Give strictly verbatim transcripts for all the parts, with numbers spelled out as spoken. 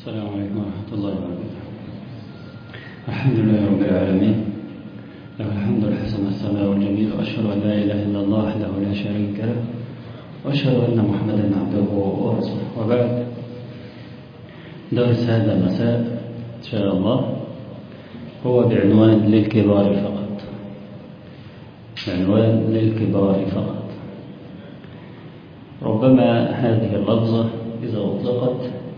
السلام عليكم ورحمة الله وبركاته. الحمد لله رب العالمين، له الحمد الحسن والثناء والجميل، وأشهد أن لا إله إلا الله وحده لا شريك له، وأشهد أن محمدا عبده ورسوله. وبعد، درس هذا المساء إن شاء الله هو بعنوان للكبار فقط. عنوان للكبار فقط. ربما هذه اللفظة إذا أطلقت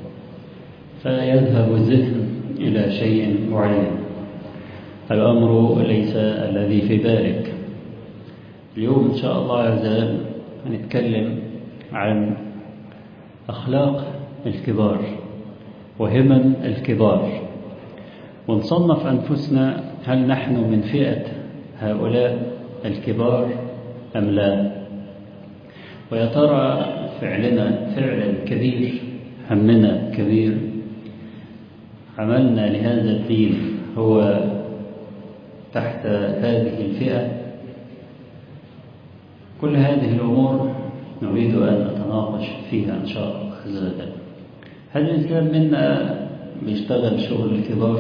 فيذهب الذهن إلى شيء معين، الأمر ليس الذي في بالك. اليوم إن شاء الله عز وجل هنتكلم عن أخلاق الكبار وهمم الكبار، ونصنف أنفسنا هل نحن من فئة هؤلاء الكبار أم لا، ويا ترى فعلنا فعل كبير، همنا كبير، عملنا لهذا الدين هو تحت هذه الفئة. كل هذه الأمور نريد أن نتناقش فيها إن شاء الله عز وجل. هل الإنسان منا بيشتغل شغل الكبار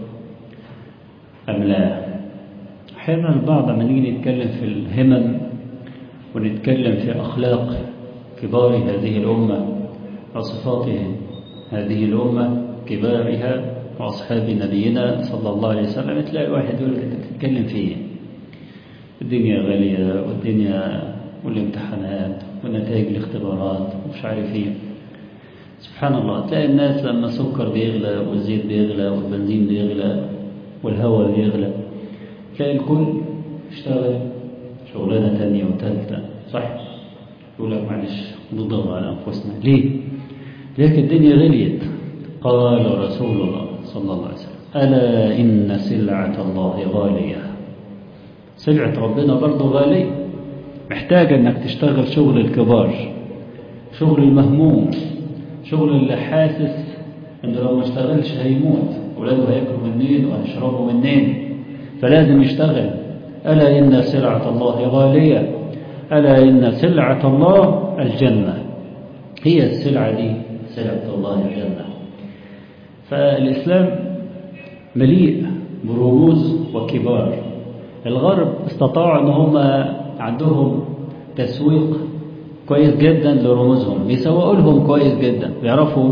أم لا؟ أحيانا البعض لما نيجي نتكلم في الهمم ونتكلم في أخلاق كبار هذه الأمة وصفات هذه الأمة كبارها وأصحاب نبينا صلى الله عليه وسلم، تلاقي واحد يقول لك أنت بتتكلم في إيه؟ الدنيا غالية، والدنيا والامتحانات ونتائج الاختبارات ومش عارف إيه. سبحان الله، تلاقي الناس لما السكر بيغلى والزيت بيغلى والبنزين بيغلى والهواء بيغلى، تلاقي الكل اشتغل شغلانة تانية وثالثة، صح؟ يقول لك معلش نضغط على أنفسنا ليه؟ لكن الدنيا غليت. قال رسول الله صلى الله عليه وسلم: ألا إن سلعة الله غالية. سلعة ربنا برضه غالية، محتاجة أنك تشتغل شغل الكبار، شغل المهموم، شغل اللي حاسس أنه لو ما اشتغلش هيموت، ولاده هياكلوا منين وهيشربوا منين، فلازم يشتغل. ألا إن سلعة الله غالية، ألا إن سلعة الله الجنة. هي السلعة دي سلعة الله الجنة. فالإسلام مليء برموز وكبار. الغرب استطاعوا أن هم عندهم تسويق كويس جدا لرموزهم، بيسوقوا لهم كويس جدا، بيعرفوا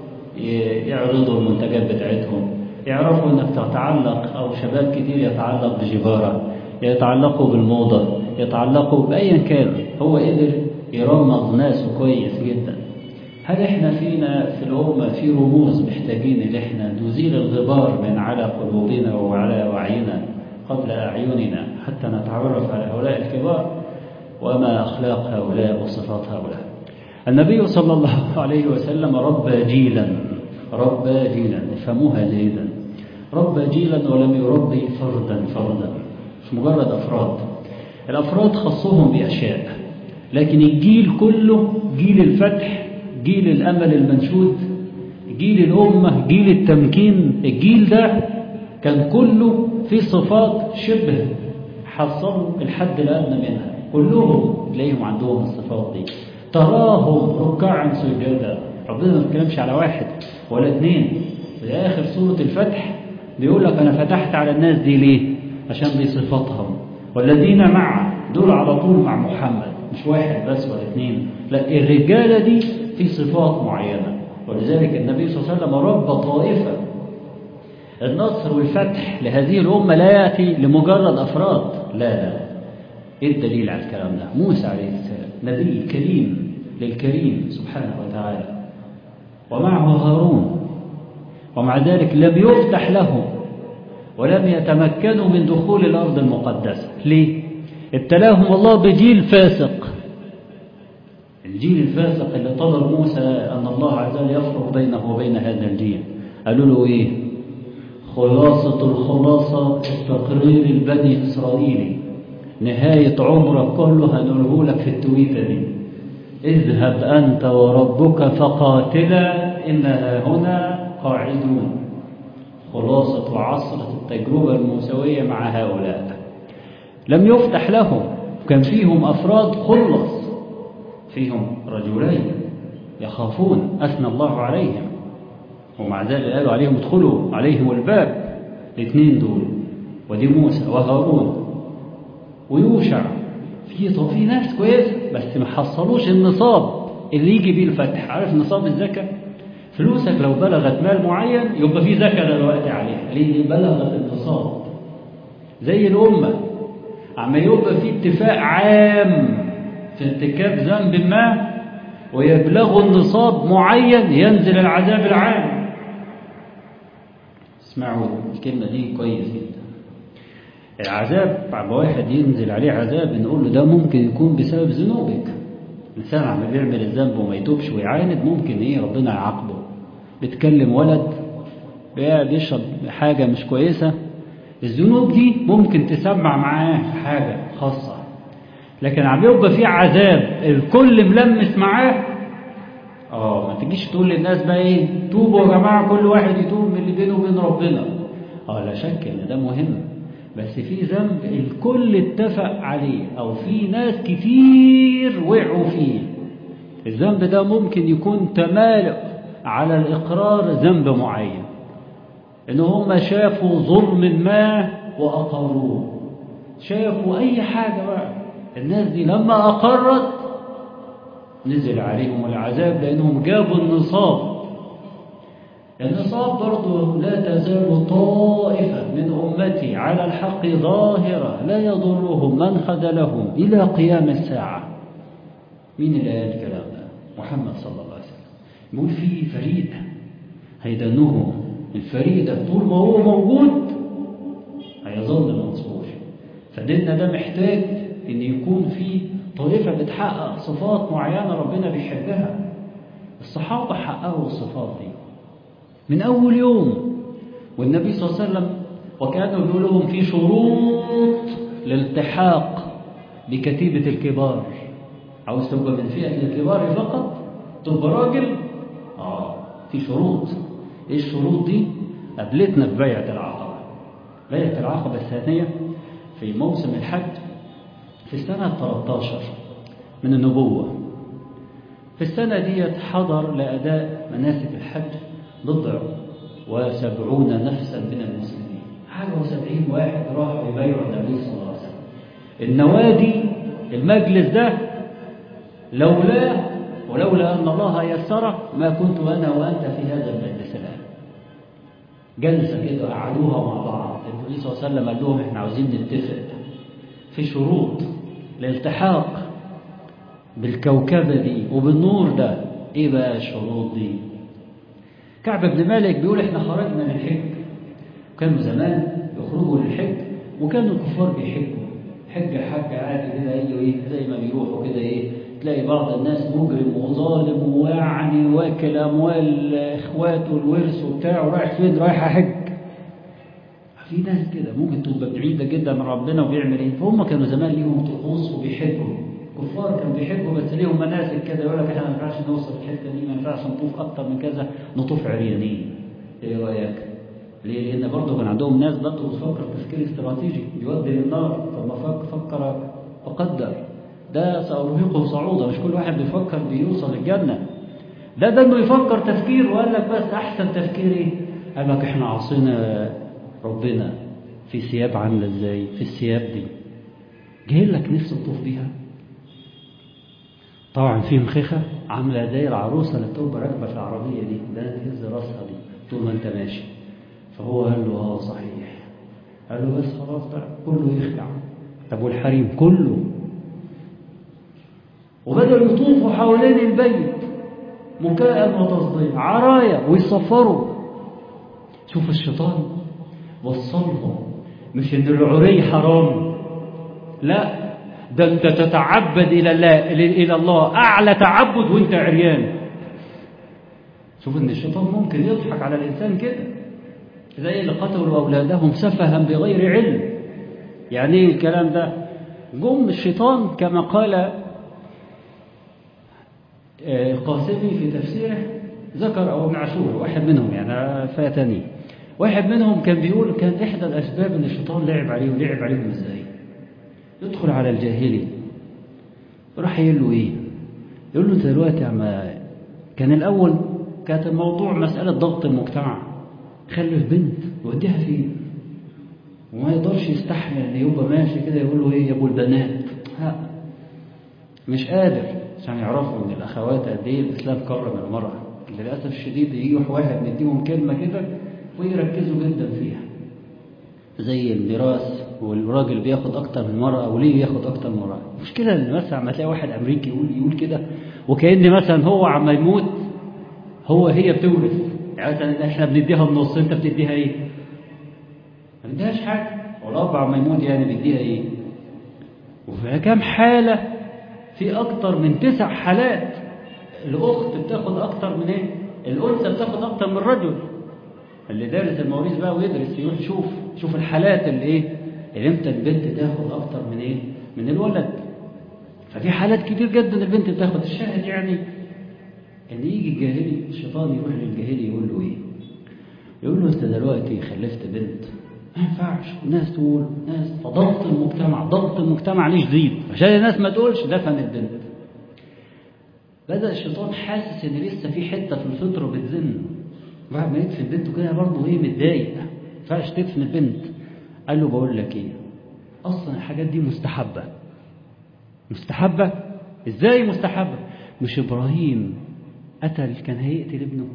يعرضوا المنتجات بتاعتهم، يعرفوا أنك تتعلق، أو شباب كتير يتعلق بجبارة، يتعلقوا بالموضة، يتعلقوا بأيا كان. هو قدر يرمز ناسه كويس جدا. هل احنا فينا في الأمة في رموز محتاجين ان احنا نزيل الغبار من على قلوبنا وعلى وعينا قبل أعيننا حتى نتعرف على هؤلاء الكبار وما أخلاق هؤلاء وصفات هؤلاء؟ النبي صلى الله عليه وسلم ربى جيلا، ربى جيلا، افهموها جيدا، ربى جيلا ولم يربي فردا فردا، مش مجرد أفراد. الأفراد خصهم بأشياء، لكن الجيل كله، جيل الفتح، جيل الأمل المنشود، جيل الأمة، جيل التمكين، الجيل ده كان كله في صفات شبه حصلوا الحد الأدنى منها، كلهم تلاقيهم عندهم الصفات دي. تراهم ركعا سجدا. ربنا ما بيتكلمش على واحد ولا اثنين. في آخر سورة الفتح بيقول لك أنا فتحت على الناس دي ليه؟ عشان دي صفاتهم، والذين معه دول على طول مع محمد، مش واحد بس ولا اثنين، لا، الرجالة دي في صفات معينة. ولذلك النبي صلى الله عليه وسلم رب طائفة. النصر والفتح لهذه الأمة لا يأتي لمجرد أفراد، لا لا. إيه الدليل على الكلام ده؟ موسى عليه السلام نبي كريم للكريم سبحانه وتعالى، ومعه هارون، ومع ذلك لم يفتح لهم ولم يتمكنوا من دخول الأرض المقدسة. ليه؟ ابتلاهم الله بجيل فاسق. الجيل الفاسق اللي طلب موسى أن الله عز وجل يفرق بينه وبين هذا الجيل. قالوا له إيه؟ خلاصة الخلاصة التقرير البني إسرائيلي، نهاية عمرك كله هنقوله لك في التويتة دي: اذهب أنت وربك فقاتلا إنها هنا قاعدون. خلاصة عصرة التجربة الموسوية مع هؤلاء. لم يفتح لهم، كان فيهم أفراد خلص، فيهم رجلين يخافون أثنى الله عليهم، ومع ذلك قالوا عليهم ادخلوا عليهم الباب. الاثنين دول ودي موسى وهارون ويوشع. في طب في ناس كويسه بس ما حصلوش النصاب اللي يجي بيه الفتح. عارف نصاب الزكاه؟ فلوسك لو بلغت مال معين يبقى في زكاه دلوقتي عليها ليه بلغت النصاب. زي الامه عما يبقى في اتفاق عام في ارتكاب ذنب ما ويبلغ النصاب معين ينزل العذاب العام. اسمعوا الكلمة دي كويس جدا. العذاب بعد واحد ينزل عليه عذاب نقول له ده ممكن يكون بسبب ذنوبك. الإنسان عم بيعمل الذنب وما يتوبش ويعاند ممكن ايه ربنا يعاقبه. بتكلم ولد بيشرب حاجة مش كويسة، الذنوب دي ممكن تسمع معاه حاجة خاصة، لكن عم يبقى في عذاب الكل ملمس معاه. اه ما تجيش تقول للناس بقى ايه توبوا يا جماعه كل واحد يتوب من اللي بينه وبين ربنا. اه لا شك ان ده مهم، بس في ذنب الكل اتفق عليه او في ناس كتير وقعوا فيه. الذنب ده ممكن يكون تمالؤ على الاقرار ذنب معين، ان هم شافوا ظلم ما واقروه، شافوا اي حاجه بقى. الناس دي لما اقرت نزل عليهم العذاب لأنهم جابوا النصاب. النصاب برضو لا تزال طائفة من أمتي على الحق ظاهرة لا يضرهم من خذلهم إلى قيام الساعة. مين اللي قال الكلام ده؟ محمد صلى الله عليه وسلم. يقول في فريدة هيدنهم الفريدة طول ما هو موجود هيظل منصور. فديننا ده محتاج ان يكون في طائفة بتحقق صفات معينة ربنا بيحبها. الصحابة حققوا الصفات دي من أول يوم، والنبي صلى الله عليه وسلم وكانوا بيقول لهم في شروط للالتحاق بكتيبة الكبار. عاوز تبقى من فئة الكبار فقط تبقى راجل؟ آه في شروط. إيه الشروط دي؟ قابلتنا في بيعة العقبة. بيعة العقبة الثانية في موسم الحج في السنة ثلاثة عشر من النبوة. في السنة دي حضر لأداء مناسك الحج بضع وسبعون نفسا من المسلمين. حاجة وسبعين واحد راحوا يبايعوا النبي صلى الله عليه وسلم. النوادي المجلس ده لولا ولولا أن الله يسره ما كنت أنا وأنت في هذا المجلس الآن. جلسة كده قعدوها مع بعض. النبي صلى الله عليه وسلم قال لهم احنا عاوزين نتفق في شروط الالتحاق بالكوكبة دي وبالنور ده. ايه بقى الشروط دي؟ كعب بن مالك بيقول احنا خرجنا للحج، كانوا زمان يخرجوا للحج وكانوا الكفار بيحجوا حج حج عادي كده ايه زي ما بيروحوا كده ايه تلاقي بعض الناس مجرم وظالم ويعني واكل اموال اخواته والورث وبتاع ورايح فين؟ رايح حج. في ناس كده ممكن تبقى بعيده جدا من ربنا وبيعمل ايه. فهم كانوا زمان ليهم طقوس وبيحجوا. كفار كانوا بيحجوا بس ليهم مناسك كده، يقول لك احنا ما ينفعش نوصل الحته دي، ما ينفعش نطوف اكتر من كذا، نطوف عريانين. ايه رايك؟ ليه؟ لان برضه كان عندهم ناس برضه بتفكر تفكير استراتيجي يودي للنار. طب ما فكر فقدر. ده سأرهقه صعودا. مش كل واحد بيفكر بيوصل الجنه. ده ده انه يفكر تفكير وقال لك بس احسن تفكير ايه؟ قال لك احنا عاصينا ربنا في ثياب عامله ازاي؟ في الثياب دي جاي لك نفسه تطوف بيها. طبعا في مخيخه عامله زي العروسه اللي بتبقى راكبه في العربيه دي، ده تهز راسها دي طول ما انت ماشي. فهو قال له اه صحيح. قال له بس خلاص بقى كله يخلع. طب والحريم كله. وبدأوا يطوفوا حوالين البيت مكاء وتصديق عرايا ويصفروا. شوف الشيطان وصلهم مش ان العري حرام، لا ده انت تتعبد الى الله الى الله اعلى تعبد وانت عريان. شوف ان الشيطان ممكن يضحك على الانسان كده، زي اللي قتلوا اولادهم سفها بغير علم. يعني ايه الكلام ده؟ جم الشيطان كما قال القاسمي في تفسيره، ذكر او ابن عاشور واحد منهم يعني فاتني، واحد منهم كان بيقول كان احدى الاسباب ان الشيطان لعب عليه. ولعب عليهم ازاي؟ يدخل على الجاهلي راح يقول له ايه؟ يقول له انت دلوقتي يا عم كان الاول كانت الموضوع مسألة ضغط المجتمع، خلف بنت يوديها فين؟ وما يقدرش يستحمل ان يبقى ماشي كده يقول له ايه يا ابو البنات، ها مش قادر، عشان يعرفوا ان الاخوات قد ايه الاسلام كرم المراه. للاسف الشديد يجي واحد نديهم كلمه كده ويركزوا جدا فيها، زي الميراث والراجل بياخد اكتر من المراه، وليه بياخد اكتر من المراه. المشكله ان مثلا عم تلاقي واحد امريكي يقول يقول كده وكأن مثلا هو عم يموت هو هي بتورث، يعني مثلا احنا بنديها النص، انت بتديها ايه؟ ما بنديهاش حاجه، والاب عم يموت يعني بيديها ايه؟ وفي كام حاله، في اكتر من تسع حالات الاخت بتاخد اكتر من ايه؟ الانثى بتاخد اكتر من الرجل. اللي دارس المواريث بقى ويدرس يروح يشوف شوف الحالات اللي ايه اللي امتى البنت تاخد اكتر من ايه؟ من الولد. ففي حالات كتير جدا البنت بتاخد. الشاهد يعني ان يجي الجاهلي، الشيطان يروح للجاهلي يقول له ايه؟ يقول له انت دلوقتي خلفت بنت، ما ينفعش الناس تقول، ناس فضغط المجتمع، ضغط المجتمع ليه شديد عشان الناس ما تقولش دفن البنت. بدأ الشيطان حاسس ان لسه في حته في الفطره بتزن، بعد ما يدفن بنته كده برضه ايه متضايق، ما ينفعش تدفن البنت. قال له بقول لك ايه، اصلا الحاجات دي مستحبه. مستحبه ازاي مستحبه؟ مش ابراهيم قتل كان هيقتل ابنه؟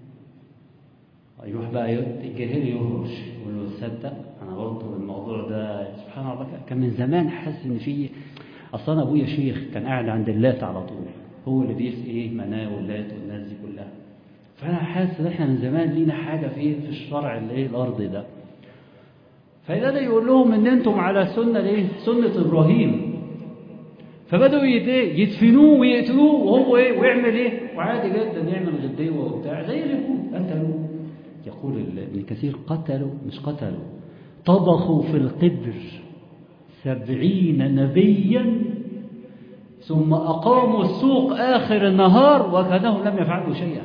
يروح بقى الجاهلي يهرش يقول له تصدق انا برضه الموضوع ده سبحان الله كان من زمان حاسس ان في، اصلا ابويا شيخ كان قاعد عند اللات على طول، هو اللي بيسقي ايه مناه واللات والناس دي كلها، فانا حاسس ان احنا من زمان لينا حاجه في في الشرع اللي ايه الارضي ده. فبدا يقول لهم ان انتم على سنه ايه؟ سنه ابراهيم. فبداوا يدفنوه ويقتلوه وهو ايه ويعمل ايه، وعادي جدا يعمل غديوه وبتاع زي اليهود قتلوه. يقول ابن كثير قتلوا مش قتلوا، طبخوا في القدر سبعين نبيا ثم أقاموا السوق آخر النهار وكانهم لم يفعلوا شيئا.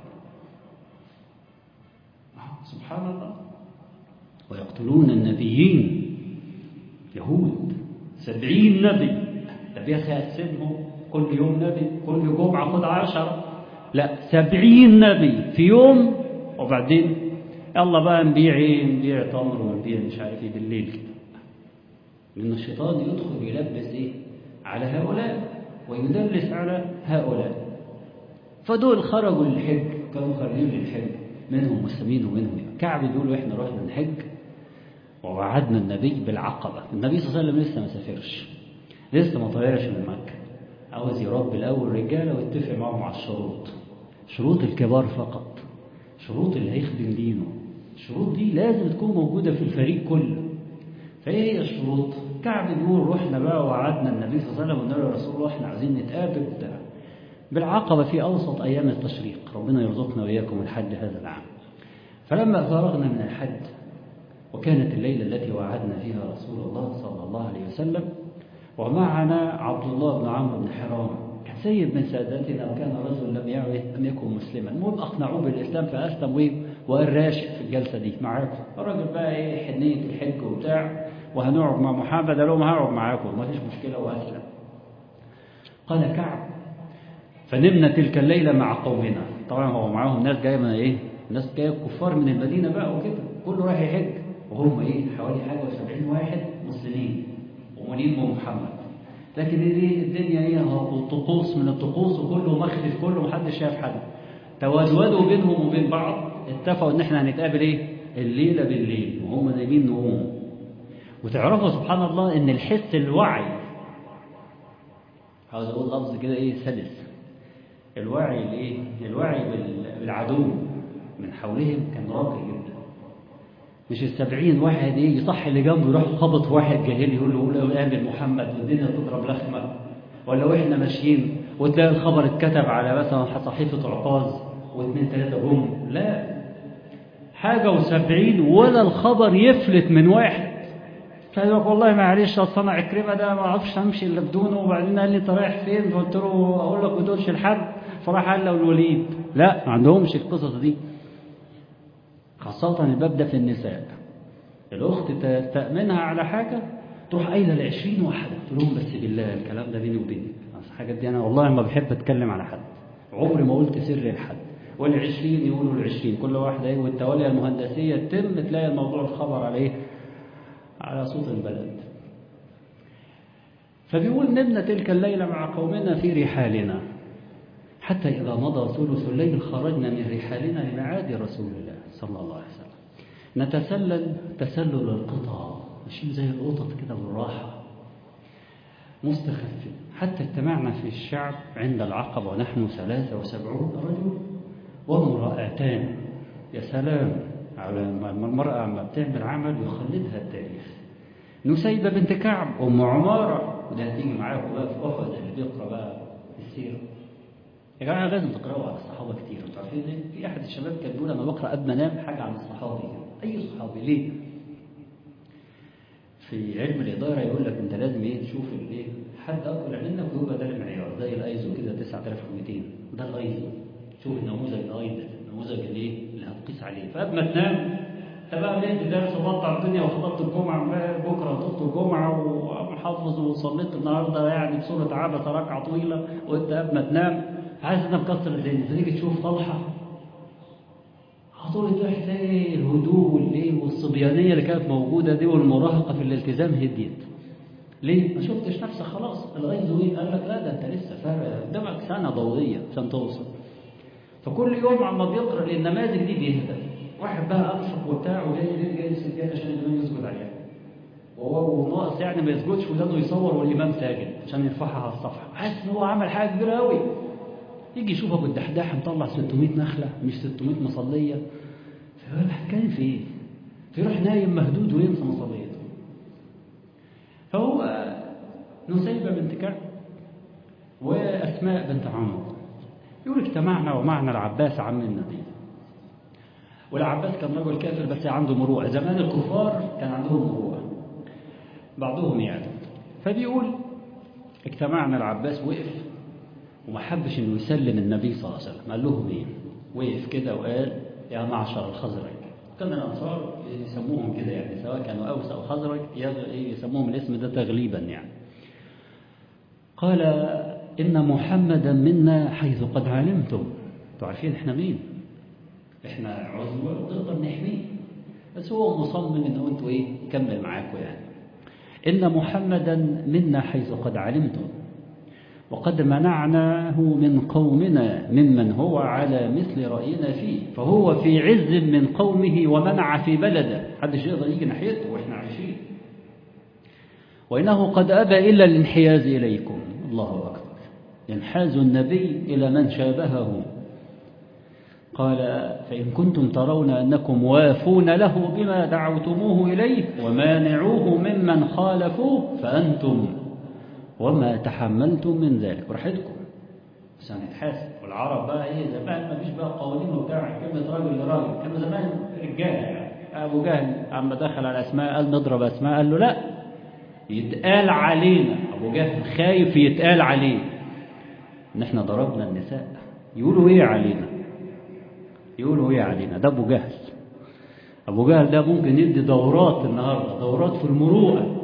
سبحان الله. ويقتلون النبيين يهود سبعين نبي، طب يا أخي أقسمهم كل يوم نبي، كل جمعة خد عشرة، لا سبعين نبي في يوم، وبعدين يلا بقى نبيع ايه؟ نبيع تمر ونبيع مش عارف ايه بالليل كده. لأن الشيطان يدخل يلبس ايه؟ على هؤلاء ويدلس على هؤلاء. فدول خرجوا للحج، كانوا خارجين للحج، منهم مسلمين ومنهم كعب بيقولوا احنا رحنا نحج ووعدنا النبي بالعقبة. النبي صلى الله عليه وسلم لسه ما سافرش، لسه ما طلعش من مكة، عاوز يربي الأول رجالة ويتفق معهم على الشروط، شروط الكبار فقط، شروط اللي هيخدم دينه. الشروط دي لازم تكون موجودة في الفريق كله. فايه هي الشروط؟ كعب بيقول رحنا بقى وعدنا النبي صلى الله عليه وسلم وقلنا له يا رسول الله احنا عايزين نتقابل وبتاع بالعقبة في أوسط أيام التشريق، ربنا يرزقنا وإياكم الحج هذا العام. فلما فرغنا من الحج وكانت الليلة التي وعدنا فيها رسول الله صلى الله عليه وسلم ومعنا عبد الله بن عمرو بن حرام، كان سيد من ساداتنا وكان رجل لم يعرف لم يكن مسلما، المهم أقنعوه بالإسلام فأسلم وقال راشق في الجلسة دي معاكم. الراجل بقى إيه حنية الحج وبتاع وهنقعد مع محمد، قال لهم هقعد معاكم ما فيش مشكلة وأسلم. قال كعب فنمنا تلك الليلة مع قومنا، طبعا هو معاهم ناس جاية من إيه؟ ناس جاية كفار من المدينة بقى وكده، كله رايح يحج وهم إيه حوالي حاجة وسبعين واحد مسلمين ومؤمنين بمحمد. لكن إيه الدنيا إيه طقوس من الطقوس وكله مخلف كله محدش شاف حد، تودودوا بينهم وبين بعض، اتفقوا إن إحنا هنتقابل إيه الليلة بالليل وهم نايمين نوم. وتعرفوا سبحان الله إن الحس الوعي، عاوز أقول لفظ كده إيه سلس، الوعي الايه الوعي بالعدو من حولهم كان راقي جدا. مش السبعين واحد ايه يصح اللي جنبه يروح خبط واحد جاهلي يقول له قول امن محمد والدنيا تضرب لخمه، ولا واحنا ماشيين وتلاقي الخبر اتكتب على مثلا صحيفه عكاظ واثنين ثلاثه جم، لا حاجه وسبعين ولا الخبر يفلت من واحد. فقال لك والله معلش اصل انا عكرمه ده ما اعرفش امشي الا بدونه، وبعدين قال لي انت رايح فين؟ قلت له اقول لك ما تقولش لحد، فراح قال له الوليد. لا ما عندهمش القصص دي، خاصه الباب ده في النساء. الاخت تامنها على حاجه تروح قايله ل عشرين واحده، قلت لهم بس بالله الكلام ده بيني وبينك، الحاجات دي انا والله ما بحب اتكلم على حد، عمري ما قلت سر لحد، والعشرين يقولوا العشرين، كل واحدة ايه، والتوالية المهندسية تتم تلاقي الموضوع الخبر عليه على صوت البلد. فبيقول نمنا تلك الليلة مع قومنا في رحالنا حتى إذا مضى ثلث الليل خرجنا من رحالنا لميعاد رسول الله صلى الله عليه وسلم نتسلل تسلل القطع، ماشيين زي القطط كده بالراحة مستخفين، حتى اجتمعنا في الشعب عند العقبة ونحن ثلاثة وسبعون رجل وامرأتان. يا سلام على المرأة عما بتعمل عمل يخلدها التاريخ. نسيبة بنت كعب أم عمارة، وده هتيجي معاكم بقى في أحد اللي بيقرأ بقى السيرة. يا جماعة لازم تقرأوا على الصحابة كتير. انتوا عارفين ليه؟ في أحد الشباب كان بيقول أنا بقرأ قبل ما أنام حاجة عن الصحابي. أي صحابي؟ ليه؟ في علم الإدارة يقول لك أنت لازم إيه تشوف الإيه حد أكبر منك ويبقى ده المعيار، زي الأيزو كده تسعة آلاف ومئتين، ده الأيزو. شوف النموذج الأيضا، النموذج اللي اللي هتقيس عليه. فقبل ما تنام أنت بقى لقيت درس وبطع الدنيا وخطبت الجمعة بكرة خطبت الجمعة ومحافظ وصليت النهارده يعني بسورة عبسة ركعة طويلة، وأنت قبل ما تنام عايز أنام مكسر الدنيا، فتيجي تشوف طلحة هتقول تروح تلاقي الهدوء والايه والصبيانيه اللي كانت موجوده دي والمراهقه في الالتزام هديت. ليه؟ ما شفتش نفسك خلاص. الغيظ ايه؟ قال لك لا ده انت لسه فارق قدامك سنه ضوئيه عشان توصل. فكل يوم عما بيقرا النماذج دي بيهدى. واحد بقى انشط وبتاع وجاي ليه جاي السجاده عشان الامام يسجد عليها، وهو ناقص يعني ما يسجدش ولانه يصور والامام ساجد عشان يرفعها على الصفحه، حاسس ان هو عمل حاجه كبيره قوي. يجي يشوف ابو الدحداح مطلع ستمائة نخله مش ستمائة مصليه، فيقول كان في ايه؟ فيروح نايم مهدود وينسى مصليته. فهو نسيبة بنت كعب واسماء بنت عمرو يقول اجتمعنا ومعنا العباس عم النبي. والعباس كان رجل كافر بس عنده مروءه، زمان الكفار كان عندهم مروءه بعضهم يعني. فبيقول اجتمعنا العباس وقف وما حبش انه يسلم النبي صلى الله عليه وسلم. قال لهم ايه؟ وقف كده وقال يا معشر الخزرج. كان الانصار يسموهم كده يعني، سواء كانوا اوس او خزرج يسموهم الاسم ده تغليبا يعني. قال ان محمدا منا حيث قد علمتم. انتوا عارفين احنا مين؟ احنا عزوه ونقدر نحميه، بس هو مصمم انه انتوا ايه يكمل معاكم يعني. ان محمدا منا حيث قد علمتم وقد منعناه من قومنا ممن هو على مثل رأينا فيه، فهو في عز من قومه ومنع في بلده، محدش يقدر يجي ناحيته واحنا عايشين. وإنه قد أبى إلا الانحياز إليكم. الله أكبر. ينحاز النبي إلى من شابهه. قال فإن كنتم ترون أنكم وافون له بما دعوتموه إليه ومانعوه ممن خالفوه فأنتم وما تحملتم من ذلك. براحتكم بس هنتحاسب. والعرب بقى ايه زمان ما فيش بقى قوانين وبتاع، كلمه راجل لراجل، كانوا زمان رجاله يعني. ابو جهل اما دخل على اسماء قال نضرب اسماء، قال له لا يتقال علينا. ابو جهل خايف يتقال عليه ان احنا ضربنا النساء. يقولوا ايه علينا؟ يقولوا ايه علينا؟ ده ابو جهل. ابو جهل ده ممكن يدي دورات النهارده، دورات في المروءه.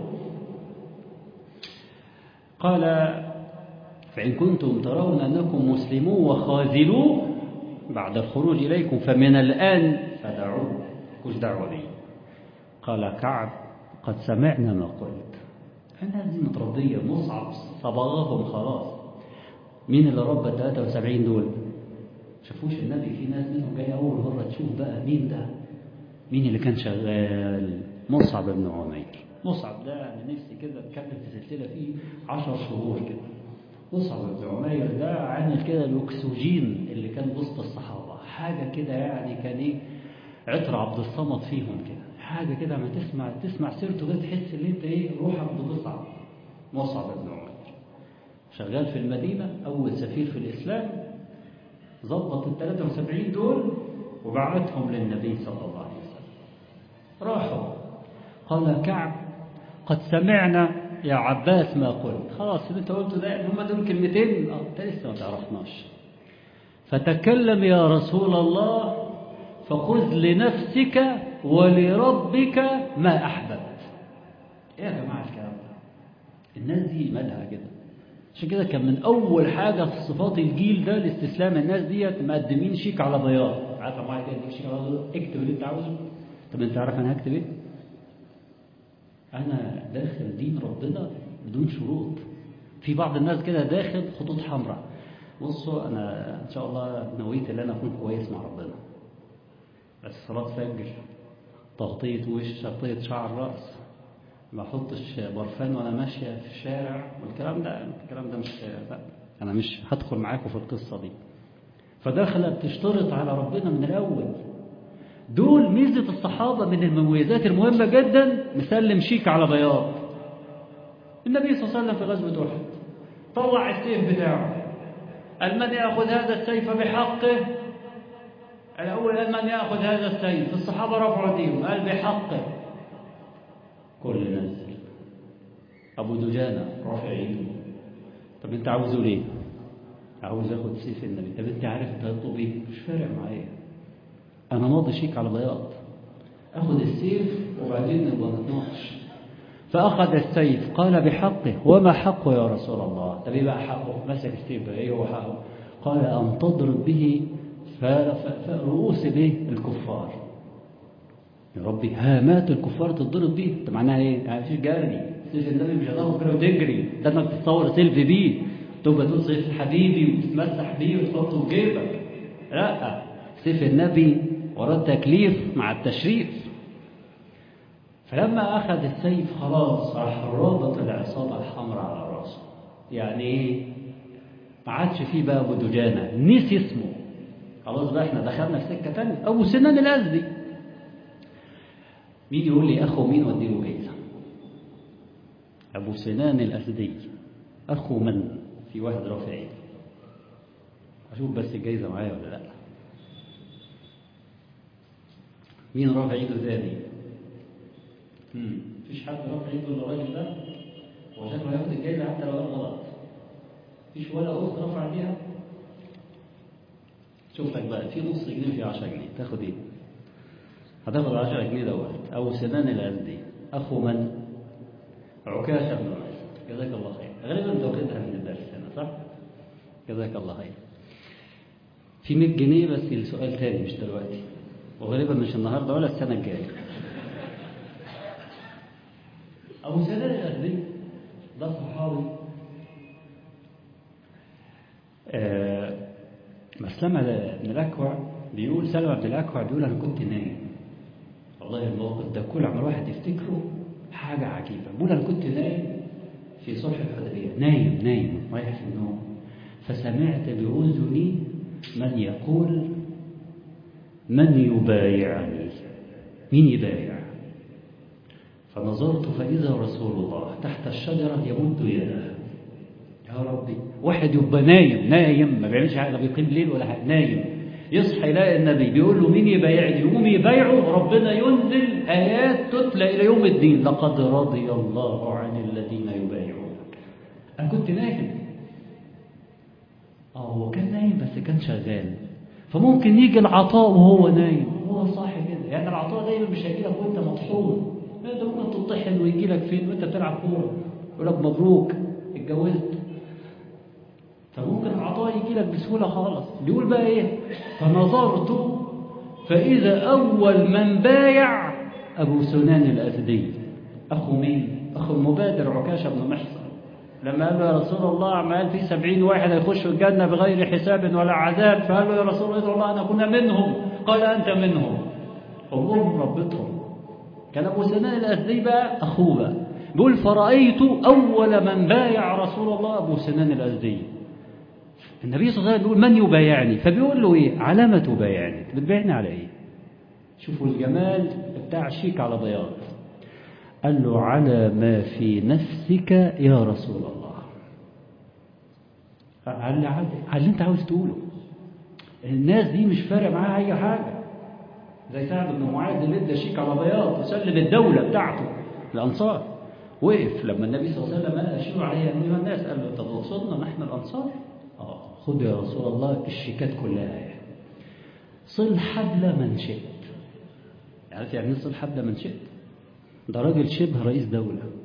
قال فإن كنتم ترون أنكم مسلمون وخاذلوه بعد الخروج إليكم فمن الآن فدعوه، كوش دعوة لي. قال كعب قد سمعنا ما قلت. الناس دي مترضية، مصعب صبغهم خلاص. مين اللي ربى ثلاثة وسبعين دول؟ شافوش النبي؟ في ناس منهم جاي أول مرة تشوف بقى مين ده، مين اللي كان شغال. مصعب بن عمير. مصعب ده أنا نفسي كده أتكلم في سلسلة فيه عشر شهور كده. مصعب بن عمير ده عامل كده الأكسجين اللي كان وسط الصحابة، حاجة كده يعني كان إيه عطر عبد الصمد فيهم كده، حاجة كده ما تسمع تسمع سيرته كده تحس إن أنت إيه روحك بتصعد. مصعب بن عمير شغال في المدينة، أول سفير في الإسلام، ضبط ال ثلاثة وسبعين دول وبعتهم للنبي صلى الله عليه وسلم. راحوا قال كعب قد سمعنا يا عباس ما قلت. خلاص اللي انت قلته ده هم دول كلمتين اه انت لسه ما تعرفناش. فتكلم يا رسول الله فخذ لنفسك ولربك ما احببت. ايه يا جماعه الكلام ده؟ الناس دي مالها كده؟ عشان كده كان من أول حاجة في صفات الجيل ده لاستسلام الناس ديت مقدمين شيك على بياض. عارف لما واحد يديك شيك على بياض اكتب اللي أنت عاوزه. طب أنت عارف أنا هكتب إيه؟ أنا داخل دين ربنا بدون شروط. في بعض الناس كده داخل خطوط حمراء. بصوا أنا إن شاء الله نويت إن أنا أكون كويس مع ربنا، بس صلاة فجر، تغطية وش، تغطية شعر رأس، ما احطش برفان وانا ماشيه في الشارع والكلام ده. الكلام ده مش لا. انا مش هدخل معاكم في القصه دي. فداخله بتشترط على ربنا من الاول. دول ميزه الصحابه من المميزات المهمه جدا. مسلم شيك على بياض. النبي صلى الله عليه وسلم في غزوه احد طلع السيف بتاعه، قال من ياخذ هذا السيف بحقه. الاول قال من ياخذ هذا السيف، الصحابه رفعوا ايديهم قال بحقه. كل نزل. أبو دجانة رافع ايده. طب أنت عاوزه ليه؟ عاوز أخد سيف النبي. طب أنت عارف أنت هتطلب إيه؟ مش فارق معايا. أنا ماضي شيك على بياض. أخد السيف وبعدين نبقى نتناقش. فأخذ السيف قال بحقه. وما حقه يا رسول الله؟ طب إيه بقى حقه؟ مسك السيف بقى إيه هو حقه؟ قال أن تضرب به رؤوس به الكفار. يا ربي هامات الكفار تضرب بيه. طب معناها ايه؟ يعني مفيش جري. سيف النبي مش هتاخد كده وتجري، ده انك تتصور سيلفي بيه، تبقى تقول سيف حبيبي وتتمسح بيه وتحطه في جيبك. لا، سيف النبي وراه التكليف مع التشريف. فلما اخذ السيف خلاص راح رابط العصابه الحمراء على راسه. يعني ايه؟ ما عادش فيه بقى ابو دجانه، نسي اسمه. خلاص بقى احنا دخلنا في سكه ثانيه. ابو سنان الازدي. مين يقول لي أخو مين واديله جايزة؟ أبو سنان الأسدي. أخو من؟ في واحد رافع ايده. أشوف بس الجايزة معايا ولا لا. مين رافع ايده ثاني؟ امم مفيش حد رافع ايده إلا الراجل ده. هو شكله هياخد الجايزة حتى لو قال غلط. مفيش ولا أخت رافع بيها. شوف لك بقى في نص جنيه في عشرة جنيه تاخد ايه؟ هتاخد عشرة جنيه دوت. أبو سنان الأزدي. أخو من؟ عكاشة بن محصن. جزاك الله خير. غالبا أنت واخدها من الدرس هنا صح؟ جزاك الله خير. في مية جنيه بس السؤال تاني مش دلوقتي، وغالبا مش النهارده ولا السنة الجاية. أبو سنان الأزدي ده صحابي. آه مسلمة بن الأكوع بيقول، سلمة بن الأكوع بيقول أنا كنت نايم. والله الموقف ده كل عمر واحد يفتكره حاجة عجيبة. بقول أنا كنت نايم في صلح الحديبية، نايم نايم رايح في النوم، فسمعت بأذني من يقول من يبايعني. مين يبايع؟ فنظرت فإذا رسول الله تحت الشجرة يمد يده. يا ربي، واحد يبقى نايم نايم ما بيعملش حاجة، لا بيقيم ليل ولا حاجة، نايم يصحى يلاقي النبي بيقول له مين يبايعني، يقوم يبايعه. ربنا ينزل آيات تتلى إلى يوم الدين. لقد رضي الله عن الذين يبايعون. أنا كنت نايم. آه هو كان نايم بس كان شغال. فممكن يجي العطاء وهو نايم هو صاحي كده. يعني العطاء دايما مش هيجي لك وأنت مطحون. أنت ممكن تطحن ويجي لك فين وأنت بتلعب كورة، يقول لك مبروك اتجوزت. فممكن العطاء يجي لك بسهولة خالص. بيقول بقى ايه؟ فنظرت فإذا أول من بايع أبو سنان الأزدي. أخو مين؟ أخو المبادر عكاشة بن محصن. لما قال له يا رسول الله عمال في سبعين واحد يخشوا الجنة بغير حساب ولا عذاب، فقال له يا رسول الله أنا كنا منهم. قال أنت منهم. أمهم ربتهم. كان أبو سنان الأزدي بقى أخوه بقى. بيقول فرأيت أول من بايع رسول الله أبو سنان الأزدي. النبي صلى الله عليه وسلم بيقول من يبايعني، فبيقول له ايه؟ على ما تبايعني؟ بتبايعني على ايه؟ شوفوا الجمال بتاع شيك على بياض. قال له على ما في نفسك يا رسول الله. على على اللي انت عاوز تقوله. الناس دي مش فارق معاها اي حاجه. زي سعد بن معاذ اللي ادى شيك على بياض وسلم الدوله بتاعته الانصار. وقف لما النبي صلى الله عليه وسلم قال اشيروا علي ايها الناس، قال له تقصدنا نحن الانصار؟ اه خذ يا رسول الله الشيكات كلها يعني. صل حبل من شئت. عارف يعني ايه صل حبل من شئت؟ ده راجل شبه رئيس دولة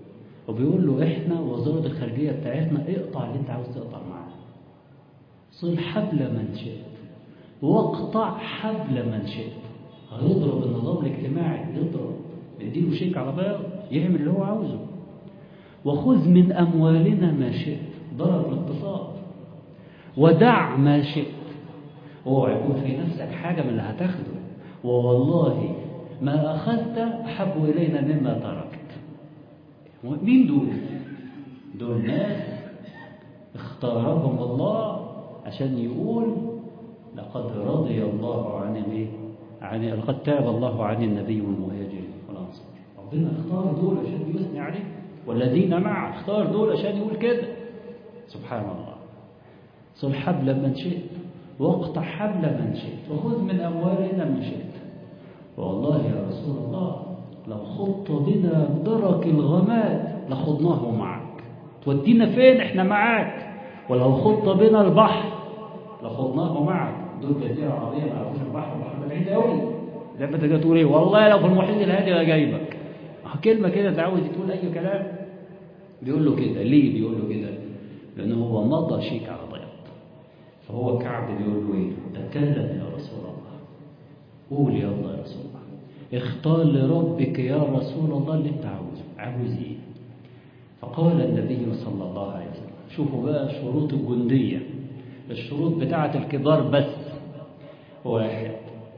وبيقول له احنا وزارة الخارجية بتاعتنا اقطع اللي انت عاوز تقطع معاه، صل حبل من شئت واقطع حبل من شئت. هيضرب النظام الاجتماعي، يضرب نديله شيك على بياض يعمل اللي هو عاوزه. وخذ من أموالنا ما شئت، ضرب الاقتصاد. ودع ما شئت، اوعى يكون في نفسك حاجة من اللي هتاخده، ووالله ما أخذت أحب إلينا مما تركت. مين دول؟ دول ناس اختارهم الله عشان يقول لقد رضي الله عن ايه؟ عن لقد تاب الله عن النبي والمهاجرين والأنصار. ربنا اختار دول عشان يثني عليه، والذين معه اختار دول عشان يقول كده. سبحان الله. صل حبل من شئت واقطع حبل من شئت وخذ من أموالنا من شئت. والله يا رسول الله لو خضت بنا درك الغماد لخضناه معك. تودينا فين؟ احنا معاك. ولو خضت بنا البحر لخضناه معك. دول جزيرة عربية ما يعرفوش البحر، البحر بعيد قوي. زي ما انت جاي تقول ايه؟ والله لو في المحيط الهادي لا جايبك. كلمة كده تعود تقول أي كلام. بيقول له كده ليه؟ بيقول له كده لأنه هو مضى شيك على بياض. فهو كعب بيقول له ايه؟ تكلم يا رسول الله، قول يا الله يا رسول الله، اختار لربك يا رسول الله اللي انت عاوزه. عاوز ايه؟ فقال النبي صلى الله عليه وسلم، شوفوا بقى شروط الجندية، الشروط بتاعة الكبار بس. واحد،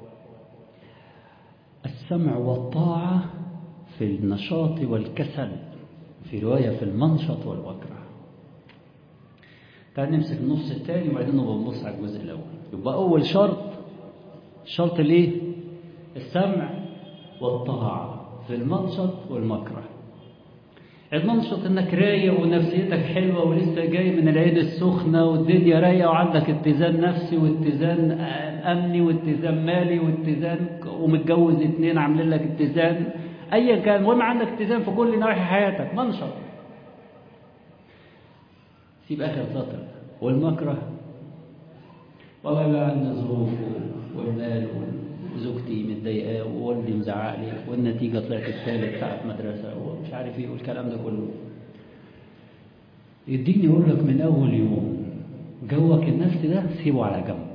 السمع والطاعة في النشاط والكسل، في رواية في المنشط والوكرة. تعال نمسك النص الثاني وبعدين نبص على الجزء الأول. يبقى أول شرط شرط الايه؟ السمع والطاعة في المنشط والمكره. المنشط انك رايق ونفسيتك حلوة ولسه جاي من العيد السخنة والدنيا رايقة وعندك اتزان نفسي واتزان امني واتزان مالي واتزان ومتجوز اتنين عاملين لك اتزان ايا كان، المهم عندك اتزان في كل نواحي حياتك، منشط. سيب اخر سطر. والمكره، والله لا عندي ظروف والمال وزوجتي متضايقه ووالدي مزعق لي والنتيجه طلعت الثالث ساعه مدرسه ومش عارف ايه والكلام ده كله. يديني يقول لك من اول يوم جوك النفسي ده سيبه على جنب.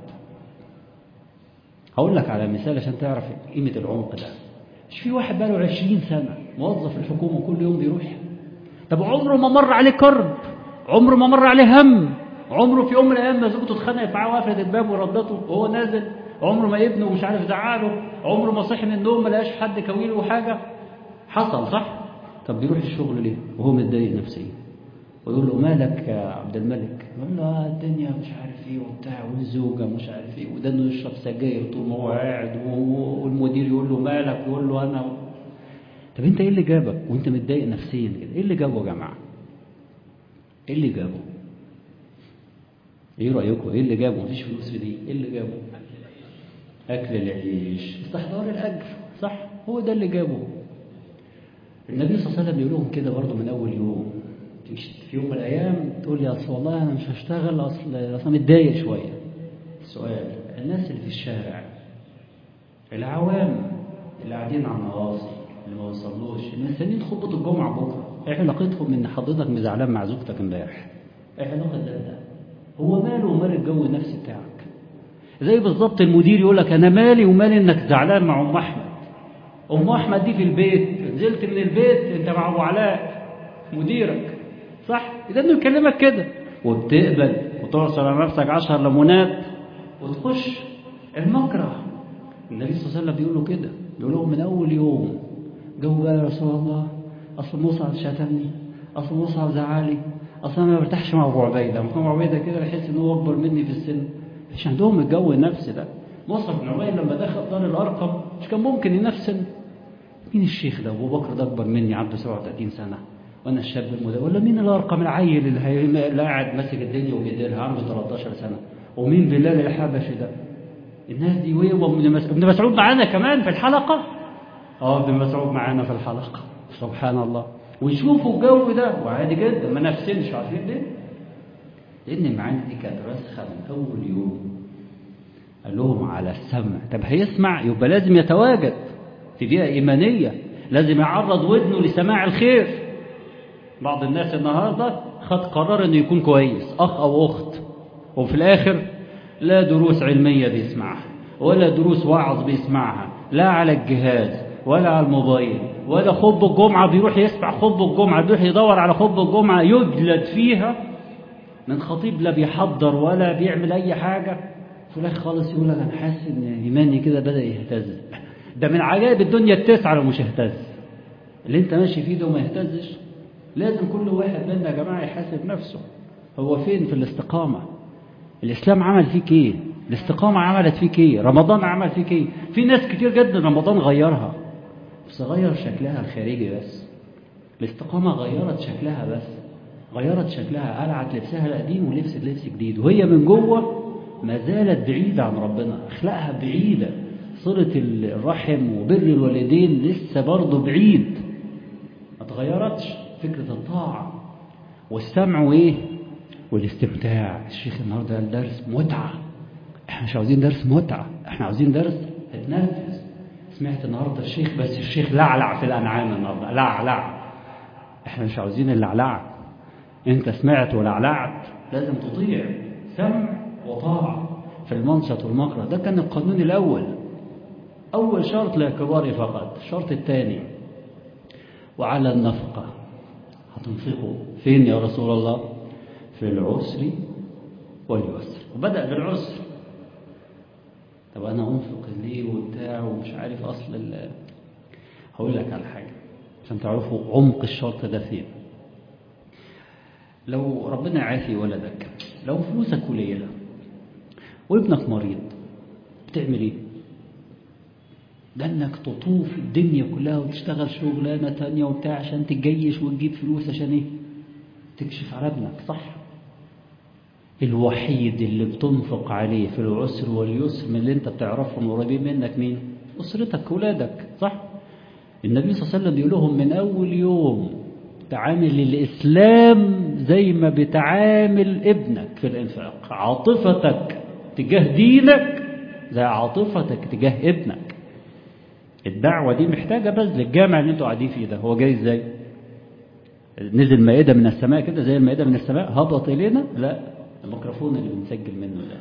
هقول لك على مثال عشان تعرف قيمه العمق ده. مش في واحد بقى له عشرين سنه موظف في الحكومه كل يوم بيروح، طب عمره ما مر عليه كرب، عمره ما مر عليه هم، عمره في يوم من الايام ما زوجته اتخانقت معاه وقفلت الباب وردته وهو نازل، عمره ما ابنه مش عارف زعله، عمره ما صحي من النوم ما لقاش حد كويله وحاجه حصل، صح؟ طب بيروح الشغل ليه وهو متضايق نفسيا؟ ويقول له مالك يا عبد الملك؟ يقول له آه الدنيا مش عارف ايه وبتاع والزوجه مش عارف ايه، وده انه يشرب سجاير طول ما هو قاعد، والمدير يقول له مالك؟ يقول له انا. طب انت ايه اللي جابك وانت متضايق نفسيا كده؟ ايه اللي جابه يا جماعه؟ ايه اللي جابه؟ ايه رايكم؟ ايه اللي جابه؟ مفيش فلوس في دي، ايه اللي جابه؟ اكل العيش، استحضار الاجر، صح؟ هو ده اللي جابه. النبي صلى الله عليه وسلم بيقول لهم كده برضه من اول يوم. في يوم من الايام تقول لي اصل والله انا مش هشتغل، اصل اصل متضايق شويه. السؤال، الناس اللي في الشارع، العوام اللي قاعدين على النواصي اللي ما وصلوش، المستنيين خطبه الجمعه بكره، ايه علاقتهم ان حضرتك مزعلان مع زوجتك امبارح؟ ايه علاقه ده ده؟ هو ماله ومال الجو النفسي بتاعك؟ زي بالظبط المدير يقول لك انا مالي ومالي انك زعلان مع ام احمد. ام احمد دي في البيت، نزلت من البيت انت مع ابو علاء مديرك، صح؟ اذا انه يكلمك كده وبتقبل وتعصر على نفسك عشر ليمونات وتخش. المكره النبي صلى الله عليه وسلم بيقول له كده، بيقول له من اول يوم جو بقى يا رسول الله، اصل مصعب شتمني، اصل مصعب زعلي، اصلا انا ما برتاحش مع ابو عبيده، ابو عبيده كده بحس ان هو اكبر مني في السن. مش عندهم الجو النفسي ده. مصعب بن عمير لما دخل دار الارقم مش كان ممكن ينفسن؟ مين الشيخ ده؟ ابو بكر ده اكبر مني عنده سبعة وثلاثين سنه وانا الشاب المدى، ولا مين الارقم العيل اللي, اللي قاعد ماسك الدنيا وبيديرها عنده ثلاثة عشر سنه، ومين بلال الحبشي ده؟ الناس دي. وابن مسعود معانا كمان في الحلقه. اه ابن مسعود معانا في الحلقه، سبحان الله. ويشوفوا الجو ده وعادي جدا ما نفسنش. عارفين ليه؟ لان المعاني دي كانت راسخه من اول يوم. قال لهم على السمع. طب هيسمع يبقى لازم يتواجد في بيئه ايمانيه، لازم يعرض ودنه لسماع الخير، بعض الناس النهاردة خد قرار انه يكون كويس، اخ او اخت، وفي الاخر لا دروس علمية بيسمعها ولا دروس وعظ بيسمعها، لا على الجهاز ولا على الموبايل ولا خطبة الجمعة بيروح يسمع خطبة الجمعة، بيروح يدور على خطبة الجمعة يجلد فيها من خطيب لا بيحضر ولا بيعمل اي حاجة. في الاخر خالص يقول لك انا حاسس ان ايماني كده بدأ يهتز. ده من عجائب الدنيا التسعة لو مش يهتز. اللي انت ماشي فيه ده وما يهتزش. لازم كل واحد منا يا جماعة يحاسب نفسه، هو فين في الاستقامة؟ الإسلام عمل فيك ايه؟ الاستقامة عملت فيك ايه؟ رمضان عمل فيك ايه؟ في ناس كتير جدا رمضان غيرها، بس غير شكلها الخارجي بس. الاستقامة غيرت شكلها بس، غيرت شكلها، قلعت لبسها القديم ولبست لبس جديد، وهي من جوه ما زالت بعيدة عن ربنا، أخلاقها بعيدة، صلة الرحم وبر الوالدين لسه برضه بعيد، ما تغيرتش. فكرة الطاعة والسمع وإيه والاستمتاع. الشيخ النهارده قال درس متعة، احنا مش عاوزين درس متعة، احنا عاوزين درس اتنفس. سمعت النهارده الشيخ، بس الشيخ لعلع في الأنعام النهارده، لعلع. احنا مش عاوزين اللعلع. انت سمعت ولعلعت لازم تطيع، سمع وطاعة في المنشط والمكره. ده كان القانون الأول، أول شرط للكبار فقط. الشرط الثاني وعلى النفقة، هتنفقوا فين يا رسول الله؟ في العسر واليسر. وبدأ بالعسر. طب أنا أنفق ليه وبتاع ومش عارف أصل ال... هقول لك على حاجة عشان تعرفوا عمق الشرط ده فين. لو ربنا يعافي ولدك، لو فلوسك قليلة وابنك مريض، بتعمل ايه؟ ده انك تطوف الدنيا كلها وتشتغل شغلانة تانية وبتاع عشان تجيش وتجيب فلوس عشان ايه؟ تكشف على ابنك، صح؟ الوحيد اللي بتنفق عليه في العسر واليسر من اللي انت بتعرفهم قريبين منك مين؟ أسرتك، ولادك، صح؟ النبي صلى الله عليه وسلم بيقول لهم من أول يوم تعامل الإسلام زي ما بتعامل ابنك في الإنفاق. عاطفتك تجاه دينك زي عاطفتك تجاه ابنك. الدعوة دي محتاجة بذل. الجامع اللي انتوا قاعدين فيه ده هو جاي ازاي؟ نزل مائدة من السماء كده زي المائدة من السماء هبط إلينا؟ لا، الميكروفون اللي بنسجل منه ده،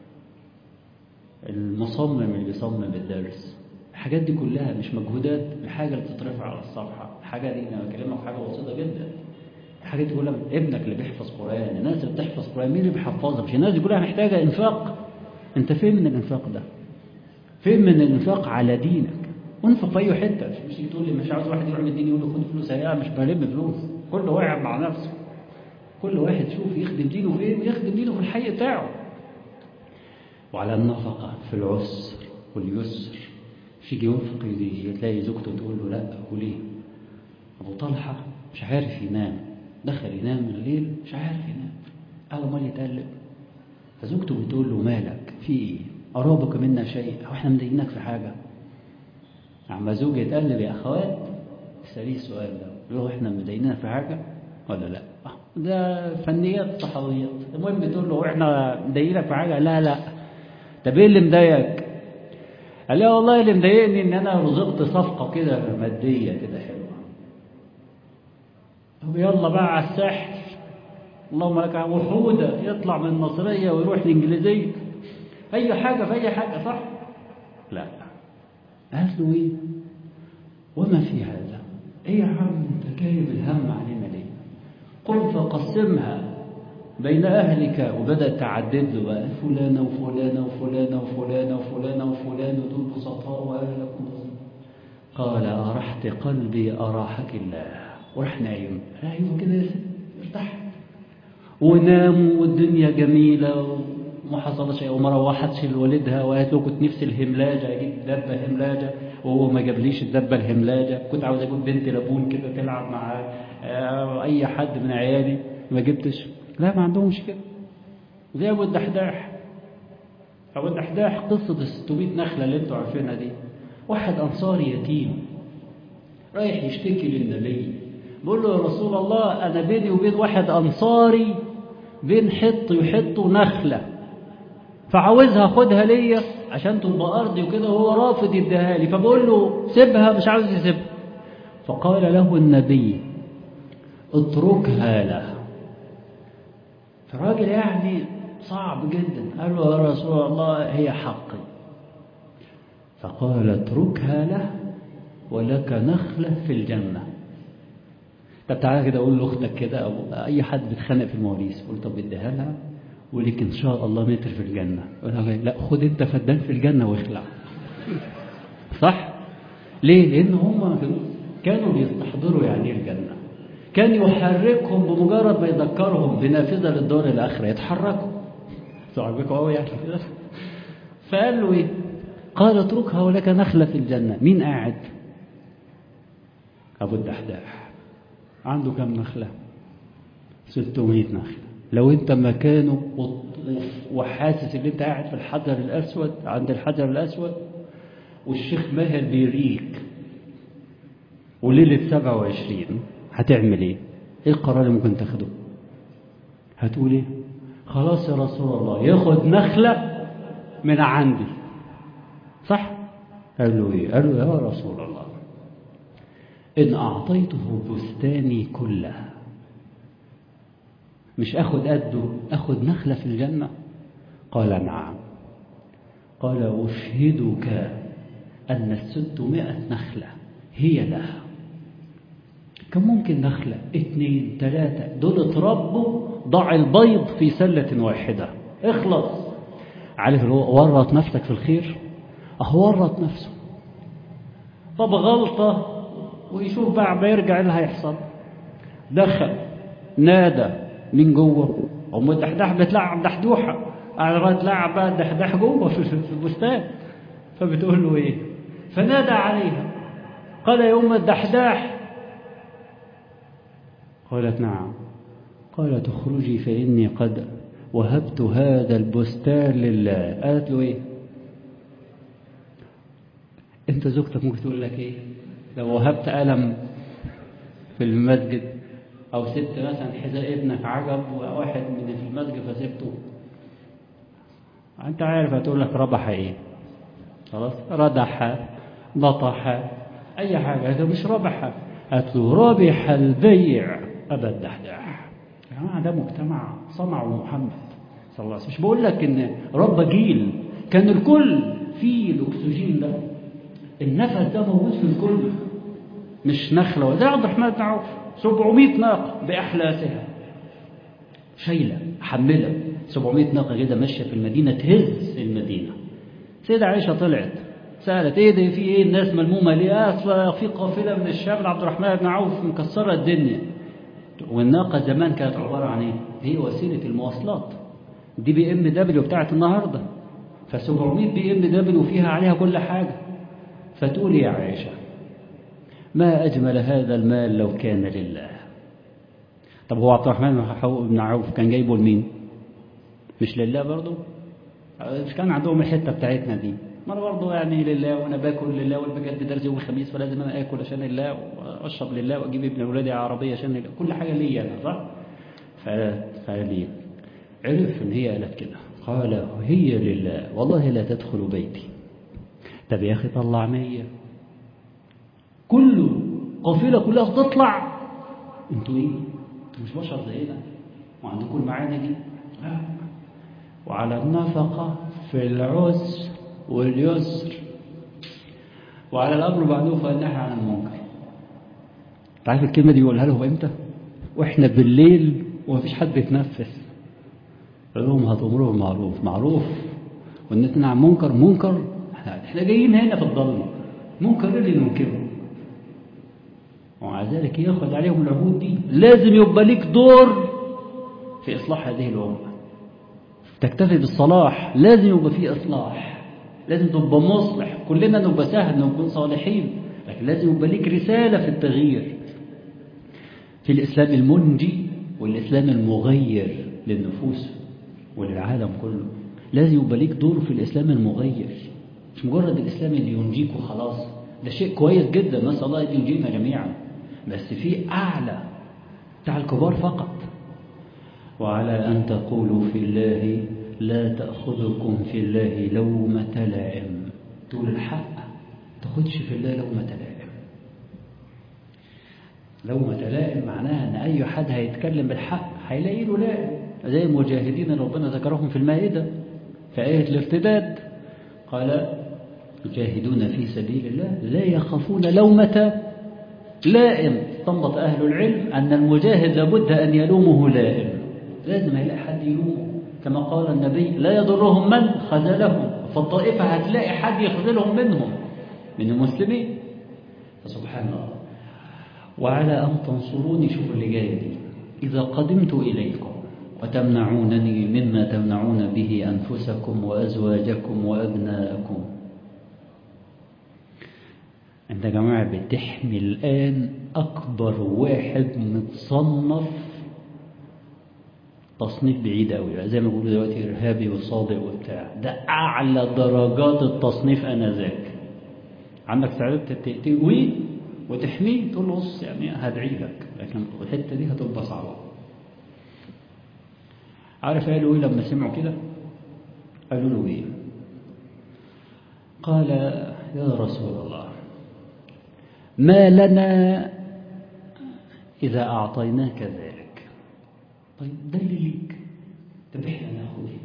المصمم اللي بيصمم الدرس، الحاجات دي كلها مش مجهودات. الحاجة اللي بتترفع على الصفحة، الحاجة دي أنا بكلمك في حاجة بسيطة جدا. الحاجات دي كلها ابنك اللي بيحفظ قرآن، الناس اللي بتحفظ قرآن مين اللي بيحفظها؟ مش الناس دي كلها محتاجة إنفاق. أنت فين من الإنفاق ده؟ فين من الإنفاق على دينك؟ انفق في أي حتة. مش تقول لي مش عاوز واحد يروح من الدين يقول له خد فلوس. هي مش بلم فلوس، كل واحد مع نفسه، كل واحد شوف يخدم دينه فين ويخدم دينه في الحي بتاعه. وعلى النفقة في العسر واليسر. يجي ينفق يجي تلاقي زوجته تقول له لا. وليه؟ أبو طلحة مش عارف ينام، دخل ينام الليل مش عارف ينام، قال امال يتقلب. فزوجته بتقول له مالك في ايه؟ أرابك منا شيء؟ أو احنا مضايقينك في حاجة؟ عم زوجي يتقلب يا أخوات، اسأليه السؤال ده، يقول له احنا مضايقينك في حاجة ولا لا؟ ده فنيات صحويات. المهم بتقول له احنا مضايقينك في حاجة؟ لا لا. طب ايه اللي مضايقك؟ قال لي والله اللي مضايقني ان انا رزقت صفقة كده مادية كده حلوة. طب يلا بقى على الساحل، اللهم لك وحودة، يطلع من المصرية ويروح الانجليزية، اي حاجة في اي حاجة، صح؟ لا. قال له ايه؟ وما في هذا؟ ايه يا عم انت جايب الهم علينا ليه؟ قل فقسمها بين أهلك. وبدأ تعدد له بقى فلانة وفلانة وفلانة وفلانة وفلانة وفلانة دول بسطاء وأهلك. قال أرحت قلبي أراحك الله. وراح نايم. أيوه كده يا ست ارتحت وناموا والدنيا جميلة وما حصل شيء. وما روحتش لوالدها وقالت له كنت نفسي الهملاجة، أجيب دبة هملاجة وهو ما جابليش الدبة الهملاجة. كنت عاوز أجيب بنت لابون كده تلعب مع أي حد من عيالي، ما جبتش. لا ما عندهمش كده. زي أبو الدحداح. أبو الدحداح قصة ستمائة نخلة اللي انتوا عارفينها دي. واحد أنصاري يتيم رايح يشتكي للنبي، بيقول له يا رسول الله أنا بيني وبين واحد أنصاري بين حط يحط نخلة، فعاوزها خدها ليا عشان تبقى أرضي وكده، وهو رافض يديها لي. فبقول له سيبها، مش عاوز يسيبها. فقال له النبي اتركها له. فالراجل يعني صعب جدا، قال له يا رسول الله هي حقي. فقال اتركها له ولك نخلة في الجنة. طب تعالى كده أقول لأختك كده أو أي حد بيتخانق في المواريث، قول طب اديها لها ولك إن شاء الله متر في الجنة. لا خد أنت فدان في الجنة واخلع. صح؟ ليه؟ لأن هم كانوا بيستحضروا يعني إيه الجنة. كان يحركهم بمجرد ما يذكرهم بنافذة للدار الآخرة يتحركوا. صعبكوا قوي يعني كده. فقال له إيه؟ قال اتركها ولك نخلة في الجنة. مين قاعد؟ أبو الدحداح. عنده كم نخلة؟ ستمائة نخلة. لو أنت مكانه وحاسس إن أنت قاعد في الحجر الأسود عند الحجر الأسود والشيخ ماهر بيريك وليلة سبعة وعشرين، هتعمل إيه؟ إيه القرار اللي ممكن تاخده؟ هتقول إيه؟ خلاص يا رسول الله ياخد نخلة من عندي. صح؟ قال له إيه؟ قال له يا رسول الله إن أعطيته بستاني كله مش أخد قده، أخد نخلة في الجنة؟ قال نعم. قال أشهدك أن الستمائة نخلة هي لها. كم ممكن نخلة؟ اثنين ثلاثة، دول اتربوا ضع البيض في سلة واحدة. اخلص. عارف هو ورط نفسك في الخير؟ أهو ورط نفسه. طب غلطة ويشوف بقى ما يرجع اللي هيحصل. دخل نادى من جوه، أم الدحداح بتلعب دحدوحة، قاعد تلعب بقى الدحداح جوه في البستان. فبتقول له إيه؟ فنادى عليها قال يا أم الدحداح. قالت نعم. قالت اخرجي فإني قد وهبت هذا البستان لله. قالت له إيه؟ أنت زوجتك ممكن تقول لك إيه؟ لو وهبت قلم في المسجد أو سبت مثلا حذاء ابنك عجب وواحد من في المسجد فسبته، أنت عارف هتقول لك ربح إيه؟ خلاص ردح نطح أي حاجة، هذا مش ربح. هتقول ربح البيع أبا الدحداح. يا جماعة ده مجتمع صنعه محمد صلى الله عليه وسلم. مش بقول لك إن رب جيل كان الكل فيه الأكسجين ده، النفس ده موجود في الكل، مش نخلة. زي عبد الرحمن بن عوف سبعمائة ناقة بأحلاسها شايلة حملة سبعمائة ناقة كده ماشية في المدينة تهز المدينة. سيدة عائشة طلعت سألت ايه ده، في ايه الناس ملمومة ليه؟ اصلا في قافلة من الشام لعبد الرحمن بن عوف مكسرة الدنيا. والناقة زمان كانت عبارة عن ايه؟ هي وسيلة المواصلات. دي بي ام دبليو بتاعت النهاردة، فسبعمائة بي ام دبليو فيها عليها كل حاجة. فتقول يا عائشة ما أجمل هذا المال لو كان لله. طب هو عبد الرحمن بن عوف كان جايبه لمين؟ مش لله برضه؟ مش كان عندهم الحتة بتاعتنا دي؟ ما أنا برضه يعني لله، وأنا باكل لله، وأنا بجد درس يوم الخميس فلازم أنا آكل عشان الله، وأشرب لله، وأجيب ابن أولادي عربية عشان الله. كل حاجة لي أنا، صح؟ فليه عرف إن هي قالت كده. قال هي لله والله لا تدخل بيتي. طب يا أخي طلع مية، كله قافلة كلها تطلع، انتوا ايه؟ انتوا مش بشر زينا وعندكم المعاني دي؟ لا. وعلى النفقة في العسر واليسر وعلى الأمر بالمعروف والنهي عن المنكر. تعرف الكلمة دي يقولها لهم امتى؟ واحنا بالليل ومفيش حد بيتنفس. قال لهم هتأمروا بالمعروف معروف والنهي عن المنكر منكر. احنا جايين هنا في الضلمة، منكر اللي ننكره. ومع ذلك ياخد عليهم العهود دي. لازم يبقى ليك دور في إصلاح هذه الأمة. تكتفي بالصلاح، لازم يبقى فيه إصلاح، لازم تبقى مصلح. كلنا نبقى سهل نكون صالحين، لكن لازم يبقى ليك رسالة في التغيير، في الإسلام المنجي والإسلام المغير للنفوس وللعالم كله. لازم يبقى ليك دور في الإسلام المغير، مش مجرد الإسلام اللي ينجيك وخلاص. ده شيء كويس جدا، نسأل الله أن ينجينا جميعا، بس في أعلى بتاع الكبار فقط. وعلى أن تقولوا في الله لا تأخذكم في الله لومة لائم. تقول الحق، تاخدش في الله لومة لائم. لومة لائم معناها أن أي حد هيتكلم بالحق هيلاقي له لائم، زي المجاهدين اللي ربنا ذكرهم في المائدة في آية الارتداد، قال يجاهدون في سبيل الله لا يخافون لومة لائم. استنبط أهل العلم أن المجاهد لابد أن يلومه لائم، لازم هيلاقي حد يلومه، كما قال النبي لا يضرهم من خذلهم، فالطائفة هتلاقي حد يخذلهم منهم من المسلمين. فسبحان الله. وعلى أن تنصروني، شوفوا اللي جاي دي، إذا قدمت إليكم وتمنعونني مما تمنعون به أنفسكم وأزواجكم وأبناءكم. أنت يا جماعة بتحمي الآن أكبر واحد متصنف تصنيف بعيد قوي، زي ما بيقولوا دلوقتي إرهابي وصادق وبتاع، ده أعلى درجات التصنيف آنذاك. عندك استعداد تقويه وتحميه، تقول له بص يعني هدعي لك، لكن الحتة دي هتبقى صعبة. عارف قالوا إيه لما سمعوا كده؟ قالوا له إيه؟ قال يا رسول الله ما لنا إذا أعطيناك ذلك. طيب ده اللي ليك، طب إحنا ناخد إيه؟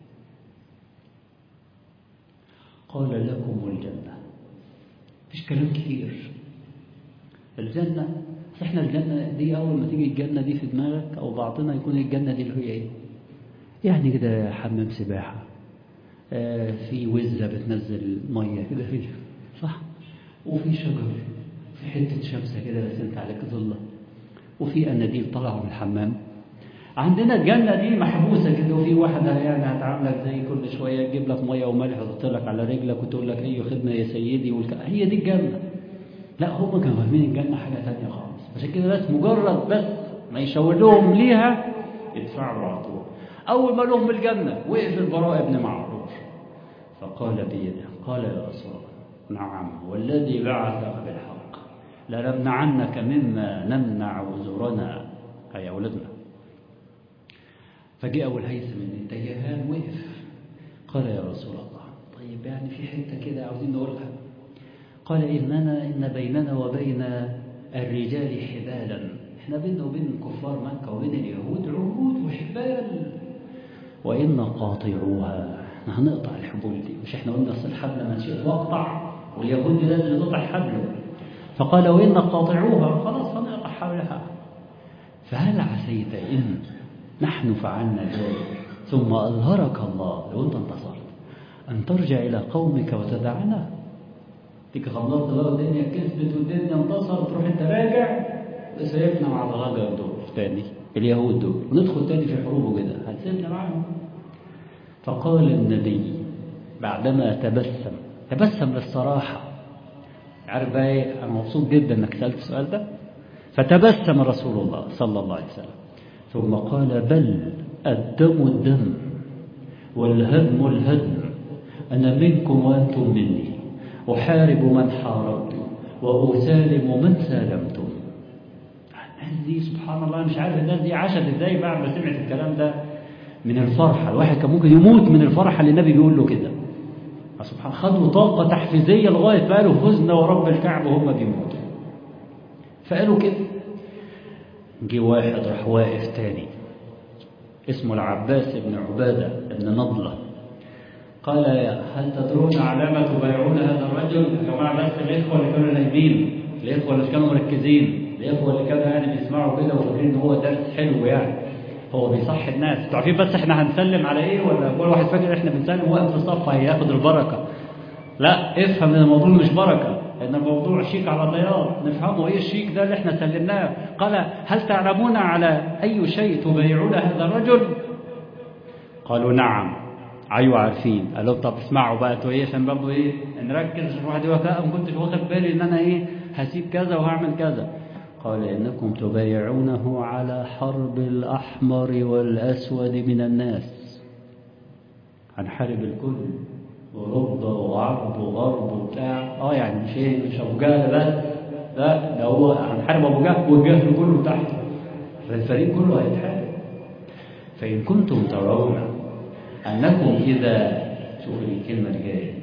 قال لكم الجنة. مفيش كلام كتير. الجنة، إحنا الجنة دي أول ما تيجي الجنة دي في دماغك أو بعضنا يكون الجنة دي اللي هي إيه؟ يعني كده حمام سباحة، آه في وزة بتنزل مية كده فيه، صح؟ وفي شجر، في حتة شمسة كده بس انت عليك ظلة، وفي أناديل طلعوا من الحمام. عندنا الجنة دي محبوسة كده، وفي واحدة يعني هتعاملك زي كل شوية تجيب لك مية وملح وتحط لك على رجلك وتقول لك أي خدمة يا سيدي والك... هي دي الجنة. لا هم كانوا فاهمين الجنة حاجة تانية خالص، عشان كده بس مجرد بس ما يشاور لهم ليها يدفعوا على طول. أول ما لهم الجنة وقف البراء بن معروف فقال بيده، قال يا رسول الله نعم والذي بعثك بالحق لنمنعنك مما نمنع وزرنا، أي أولادنا. فجاء أبو الهيثم من التيهان وقف قال يا رسول الله طيب يعني في حتة كده عاوزين نقولها. قال إننا إن بيننا وبين الرجال حبالا، إحنا بيننا وبين كفار مكة وبين اليهود عهود وحبال، وإن قاطعوها، هنقطع الحبول دي. مش إحنا قلنا أصل الحبل من شئت واقطع، واليهود ده اللي قطع حبله. فقال وإن قاطعوها، خلاص هنقطع حبلها. فهل عسيت إن نحن فعلنا ذلك ثم أظهرك الله لو أنت انتصرت أن ترجع إلى قومك وتدعنا؟ تيجي خلصت بقى الدنيا كسبت والدنيا انتصرت، تروح انت راجع وسيبنا مع الغجر دول تاني اليهود دول وندخل تاني في حروب وكده، هتسيبنا معهم؟ فقال النبي بعدما تبسم تبسم للصراحة، عارف بقى ايه، انا مبسوط جدا انك سألت السؤال ده. فتبسم رسول الله صلى الله عليه وسلم ثم قال بل الدم الدم والهدم الهدم، أنا منكم وأنتم مني، أحارب من حاربتم وأسالم من سالمتم. الناس دي سبحان الله، مش عارف الناس دي عاشت ازاي بعد ما سمعت الكلام ده من الفرحة. الواحد كان ممكن يموت من الفرحة اللي النبي بيقول له كده، سبحان الله، خدوا طاقة تحفيزية لغاية فقالوا فزنا ورب الكعبة وهم بيموتوا، فقالوا كده. جه واحد راح واقف تاني اسمه العباس بن عبادة بن نضلة، قال هل تدرون علامة تبايعون هذا الرجل؟ يا جماعة بس الإخوة اللي كانوا نايمين، الإخوة اللي كانوا مركزين، الإخوة اللي كانوا يعني بيسمعوا كده وفاكرين إن هو درس حلو، يعني هو بيصحي الناس. انتوا عارفين بس إحنا هنسلم على إيه، ولا كل واحد فاكر إحنا بنسلم واقف في الصف هياخد البركة؟ لا، افهم إن الموضوع مش بركة، إن الموضوع شيك على بياض. نفهمه إيه الشيك ده اللي إحنا سلمناه. قال هل تعلمون على أي شيء تبايعون هذا الرجل؟ قالوا نعم. ايوه عارفين. قال لهم طب اسمعوا بقى انتوا ايه، عشان برضه ايه نركز. الواحد يقول لا ما كنتش واخد بالي ان انا ايه هسيب كذا وهعمل كذا. قال انكم تبايعونه على حرب الاحمر والاسود من الناس، هنحارب الكل، اوروبا وعرب وغرب وبتاع. اه يعني مش ايه مش ابو جهل بس، لا ده هو هنحارب ابو جهل والجهل كله تحته، فالفريق كله هيتحارب. فان كنتم ترون أنكم إذا، شوف الكلمة الجاية،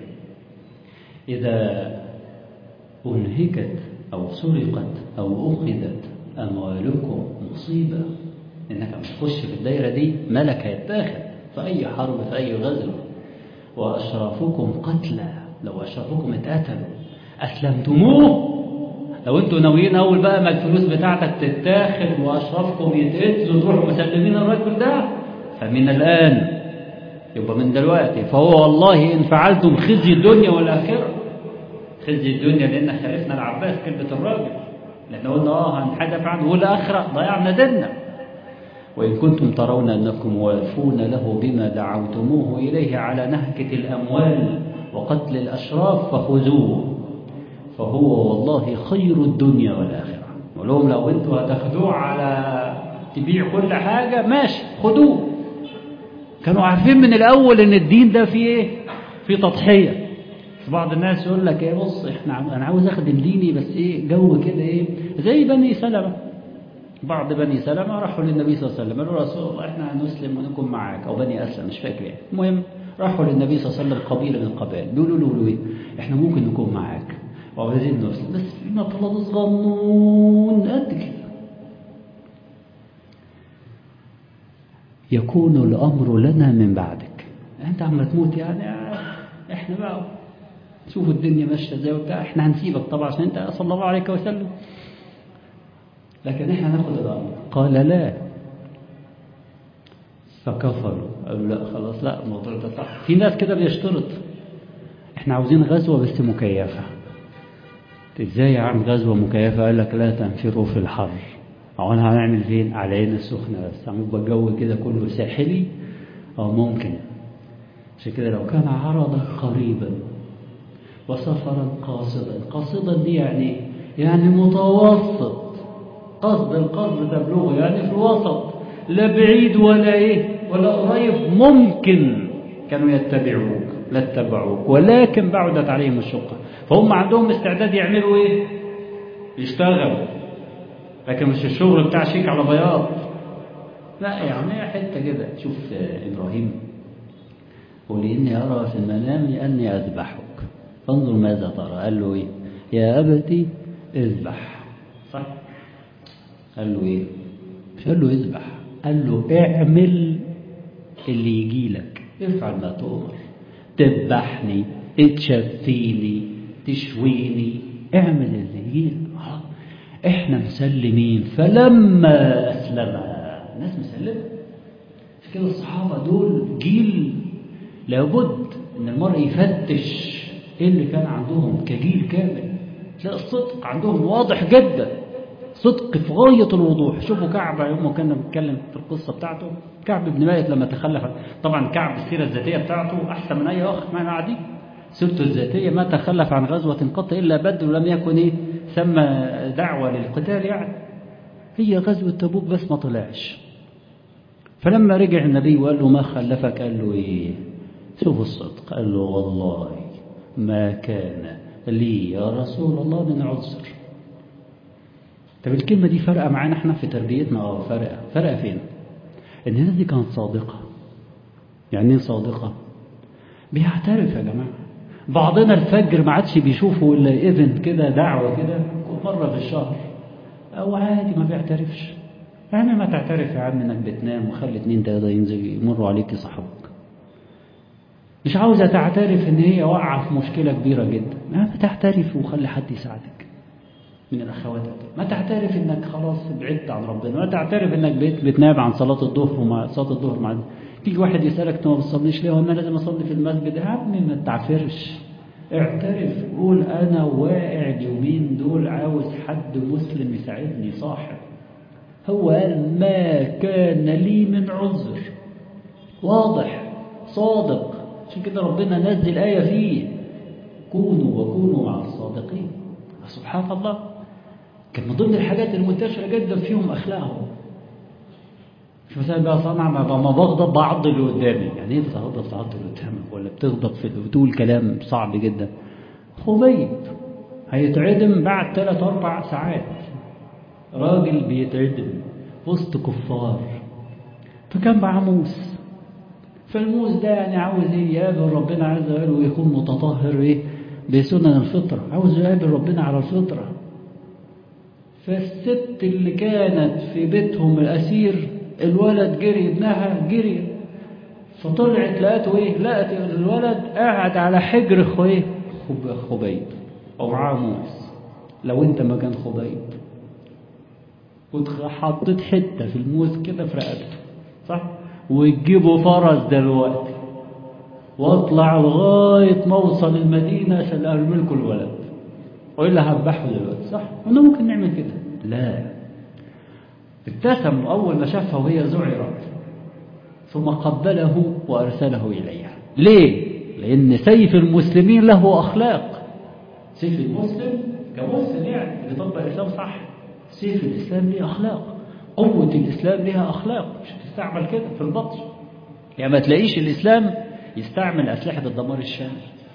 إذا أنهكت أو سرقت أو أخذت أموالكم مصيبة، إنك لما تخش في الدايرة دي ملك هيتاخد في أي حرب في أي غزو. وأشرافكم قتلى، لو أشرافكم اتقتلوا أسلمتموه، لو أنتوا ناويين أول بقى ما الفلوس بتاعتك تتاخد وأشرافكم يتقتلوا تروحوا مسلمين الرجل ده، فمن الآن يبقى من دلوقتي، فهو والله إن فعلتم خزي الدنيا والآخرة. خزي الدنيا لأن خالفنا العباس كلمة الراجل، لأن قلنا آه هنحدث عنه، والآخرة ضيعنا ديننا. وإن كنتم ترون أنكم موافون له بما دعوتموه إليه على نهكة الأموال وقتل الأشراف فخذوه، فهو والله خير الدنيا والآخرة. ولهم لو أنتوا هتاخدوه على تبيع كل حاجة ماشي خدوه. كانوا عارفين من الأول إن الدين ده فيه إيه؟ فيه تضحية. بعض الناس يقول لك إيه بص إحنا أنا عاوز أخدم ديني بس إيه جو كده إيه زي بني سلمة. بعض بني سلمة راحوا للنبي صلى الله عليه وسلم قالوا رسول الله إحنا هنسلم ونكون معاك، أو بني أسلم مش فاكر يعني. المهم راحوا للنبي صلى الله عليه وسلم قبيلة من القبائل بيقولوا له إيه إحنا ممكن نكون معاك وعايزين نسلم بس فينا طلب صغنون قد كده. يكون الأمر لنا من بعدك، أنت عم تموت يعني إحنا بقى شوفوا الدنيا ماشية ازاي وبتاع، إحنا هنسيبك طبعا عشان أنت صلى الله عليه وسلم، لكن إحنا ناخد الأمر. قال لا، فكفروا قالوا لا خلاص لا الموضوع ده صح. في ناس كده بيشترط إحنا عاوزين غزوة بس مكيفة. إزاي يا عم غزوة مكيفة؟ قال لك لا تنفروا في الحر. أو أنا هنعمل فين؟ على عين السخنة بس هنبقى الجو كده كله ساحلي أو ممكن. عشان كده لو كان عرضا قريبا وسفرا قاصدا، قاصدا دي يعني يعني متوسط، قصد القصد تبلغه يعني في الوسط، لا بعيد ولا ايه ولا قريب، ممكن كانوا يتبعوك لا اتبعوك، ولكن بعدت عليهم الشقة، فهم عندهم استعداد يعملوا ايه؟ يشتغلوا، لكن مش الشغل بتاع شيك على بياض، لا يعني حتة كده. شوف إبراهيم ولإني أرى في المنام أني أذبحك فانظر ماذا ترى. قال له إيه؟ يا أبتي اذبح. صح؟ قال له إيه؟ مش قال له اذبح، قال له اعمل اللي يجي لك، افعل ما تؤمر، تذبحني تشفيني تشويني، اعمل اللي يجي لك. احنا مسلمين. فلما أسلم الناس مسلمة. في كده الصحابة دول جيل لابد ان المرء يفتش ايه اللي كان عندهم كجيل كامل. تلاقي الصدق عندهم واضح جدا، صدق في غاية الوضوح. شوفوا كعب يوم ما كنا بنتكلم في القصة بتاعته، كعب بن مالك لما تخلف، طبعا كعب السيرة الذاتية بتاعته أحسن من أي أخ معنا عادي. سيرته الذاتية ما تخلف عن غزوة قط إلا بدر ولم يكن إيه ثم دعوة للقتال يعني، هي غزوة تبوك بس ما طلعش. فلما رجع النبي وقال له ما خلفك؟ قال له إيه؟ شوفوا الصدق. قال له والله ما كان لي يا رسول الله من عذر. طب الكلمة دي فرقة معانا احنا في تربيتنا؟ اه فرقة. فرقة فين؟ ان الناس دي كانت صادقة. يعني ايه صادقة؟ بيعترف يا جماعة. بعضنا الفجر ما عادش بيشوفوا الا ايفنت كده، دعوة كده مرة في الشهر، او عادي ما بيعترفش. يعني ما تعترف يا عم انك بتنام وخلي اتنين تلاته ينزل يمروا عليك يصحبوك. مش عاوزة تعترف ان هي واقعة في مشكلة كبيرة جدا، ما تعترف وخلي حد يساعدك من الأخوات. ما تعترف انك خلاص بعدت عن ربنا، ما تعترف انك بقيت بتنام عن صلاة الظهر، ومع صلاة الظهر مع تيجي واحد يسألك انت ما بتصليش ليه؟ وانا لازم اصلي في المسجد. يا عم ما تعترفش، اعترف، قول انا واقع اليومين دول عاوز حد مسلم يساعدني صاحب. هو قال ما كان لي من عذر، واضح صادق. عشان كده ربنا نزل آية فيه كونوا وكونوا مع الصادقين. سبحان الله، كان من ضمن الحاجات المنتشرة جدا فيهم أخلاقهم. مش مثلا بقى صنع ما بغضب بعض اللي قدامي. يعني ايه بتغضب بعض اللي قدامك؟ ولا بتغضب في بتقول كلام صعب جدا. خبيب هيتعدم بعد ثلاث أربع ساعات، راجل بيتعدم وسط كفار، فكان معاه موس. فالموس ده يعني عاوز ايه؟ يقابل ربنا عز وجل ويكون متطهر ايه بسنن الفطرة، عاوز يقابل ربنا على الفطرة. فالست اللي كانت في بيتهم الأسير الولد جري، ابنها جري، فطلعت لقته ايه؟ لقت الولد قاعد على حجر خويه خبيب او معاه موس. لو انت مكان خبيب كنت حطيت حته في الموس كده في رقبته، صح؟ وتجيبوا فرس دلوقتي واطلع لغايه ما اوصل المدينه عشان ارمي لكم الولد والا هذبحه دلوقتي، صح؟ انا ممكن نعمل كده؟ لا، ابتسم اول ما شافها وهي ذعرت ثم قبله وأرسله إليها. ليه؟ لأن سيف المسلمين له أخلاق. سيف المسلم كمسلم يعني اللي طبق الإسلام صح، سيف الإسلام له أخلاق، قوة الإسلام لها أخلاق، مش تستعمل كده في البطش. يعني ما تلاقيش الإسلام يستعمل أسلحة الدمار الشامل.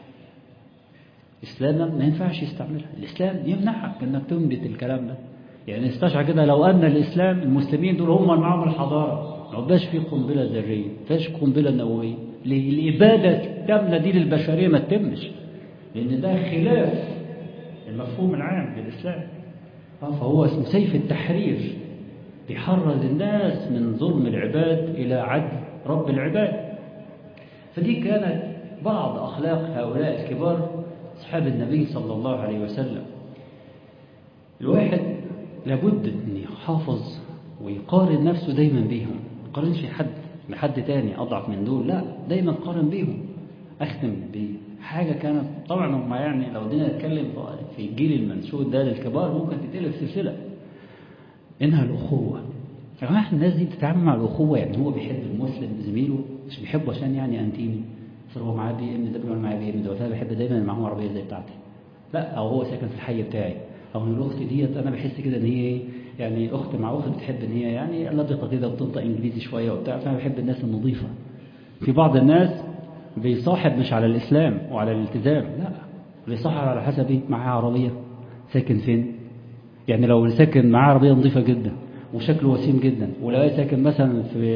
الإسلام ما ينفعش يستعملها، الإسلام يمنعك أنك تنبت الكلام ده. يعني استشعر كده لو أن الإسلام المسلمين دول هم معهم الحضارة، ما بقاش في قنبلة ذرية، ما فيش قنبلة نووية، الإبادة الكاملة دي للبشرية ما تتمش، لأن ده خلاف المفهوم العام للإسلام. فهو اسمه سيف التحرير، بيحرز الناس من ظلم العباد إلى عدل رب العباد. فدي كانت بعض أخلاق هؤلاء الكبار أصحاب النبي صلى الله عليه وسلم. الواحد لابد أن يحافظ ويقارن نفسه دايما بيهم، ما يقارنش حد بحد تاني أضعف من دول، لا، دايما قارن بيهم. أختم بحاجة كانت طبعا هم يعني لو دينا نتكلم في الجيل المنشود ده للكبار ممكن تتقلب سلسلة، إنها الأخوة. يا جماعة الناس دي بتتعامل مع الأخوة، يعني هو بيحب المسلم زميله، مش بيحبه عشان يعني أنتيمي، صار هو معاه بي إم ده بيقول معاه بي إم ده، فأنا بحب دايما معاهم عربية زي بتاعتي، لا، أو هو ساكن في الحي بتاعي، أو إن الأخت ديت أنا بحس كده إن هي يعني أخت مع أخت بتحب إن هي يعني لبقة كده وبتنطق إنجليزي شوية وبتاع، فأنا بحب الناس النظيفة. في بعض الناس بيصاحب مش على الإسلام وعلى الالتزام، لا، بيصاحب على حسب إيه؟ معاه عربية، ساكن فين؟ يعني لو ساكن معاه عربية نظيفة جدا وشكله وسيم جدا، ولو ساكن مثلا في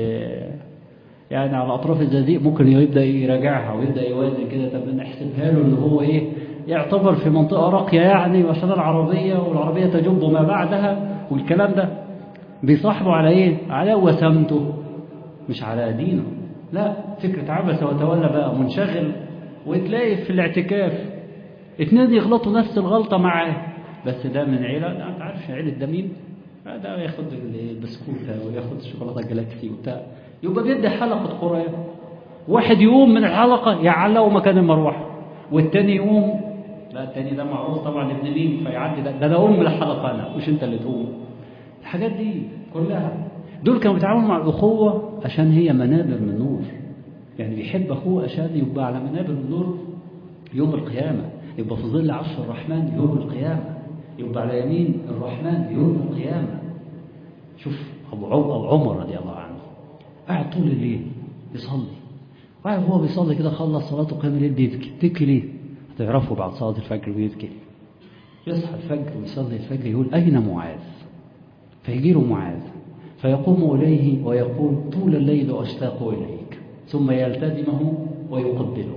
يعني على أطراف الزقازيق ممكن يبدأ يراجعها ويبدأ يوازن كده، طب نحسبها له إن هو إيه يعتبر في منطقة راقية يعني، وعشان العربية والعربية تجب ما بعدها والكلام ده، بيصاحبه على إيه؟ على وسامته مش على دينه. لا، فكرة عبس وتولى بقى منشغل، وتلاقي في الاعتكاف اتنين يغلطوا نفس الغلطة معاه، بس ده من عيلة، لا انت عارف عيلة ده مين؟ ده ياخد البسكوتة وياخد الشوكولاتة الجلاكسي وبتاع، يبقى بيدي حلقة قرية. واحد يقوم من الحلقة يعلقه مكان المروحة، والتاني يقوم، لا التاني ده معروف طبعا ابن مين، فيعدي ده ده انا اقوم من الحلقة انا مش انت اللي تقوم. الحاجات دي كلها دول كانوا بيتعاملوا مع الأخوة عشان هي منابر من نور، يعني بيحب أخوه عشان يبقى على منابر من نور يوم القيامة، يبقى في ظل عرش الرحمن يوم القيامة، يبقى على يمين الرحمن يوم القيامة. شوف أبو عمر رضي الله عنه قاعد طول الليل يصلي، قاعد هو بيصلي كده، خلص صلاته قيام الليل بيبكي. تبكي ليه؟ هتعرفوا بعد صلاة الفجر بيبكي. يصحى الفجر ويصلي الفجر، يقول أين معاذ؟ فيجي له معاذ فيقوم إليه ويقول طول الليل أشتاق إليك، ثم يلتزمه ويقبله.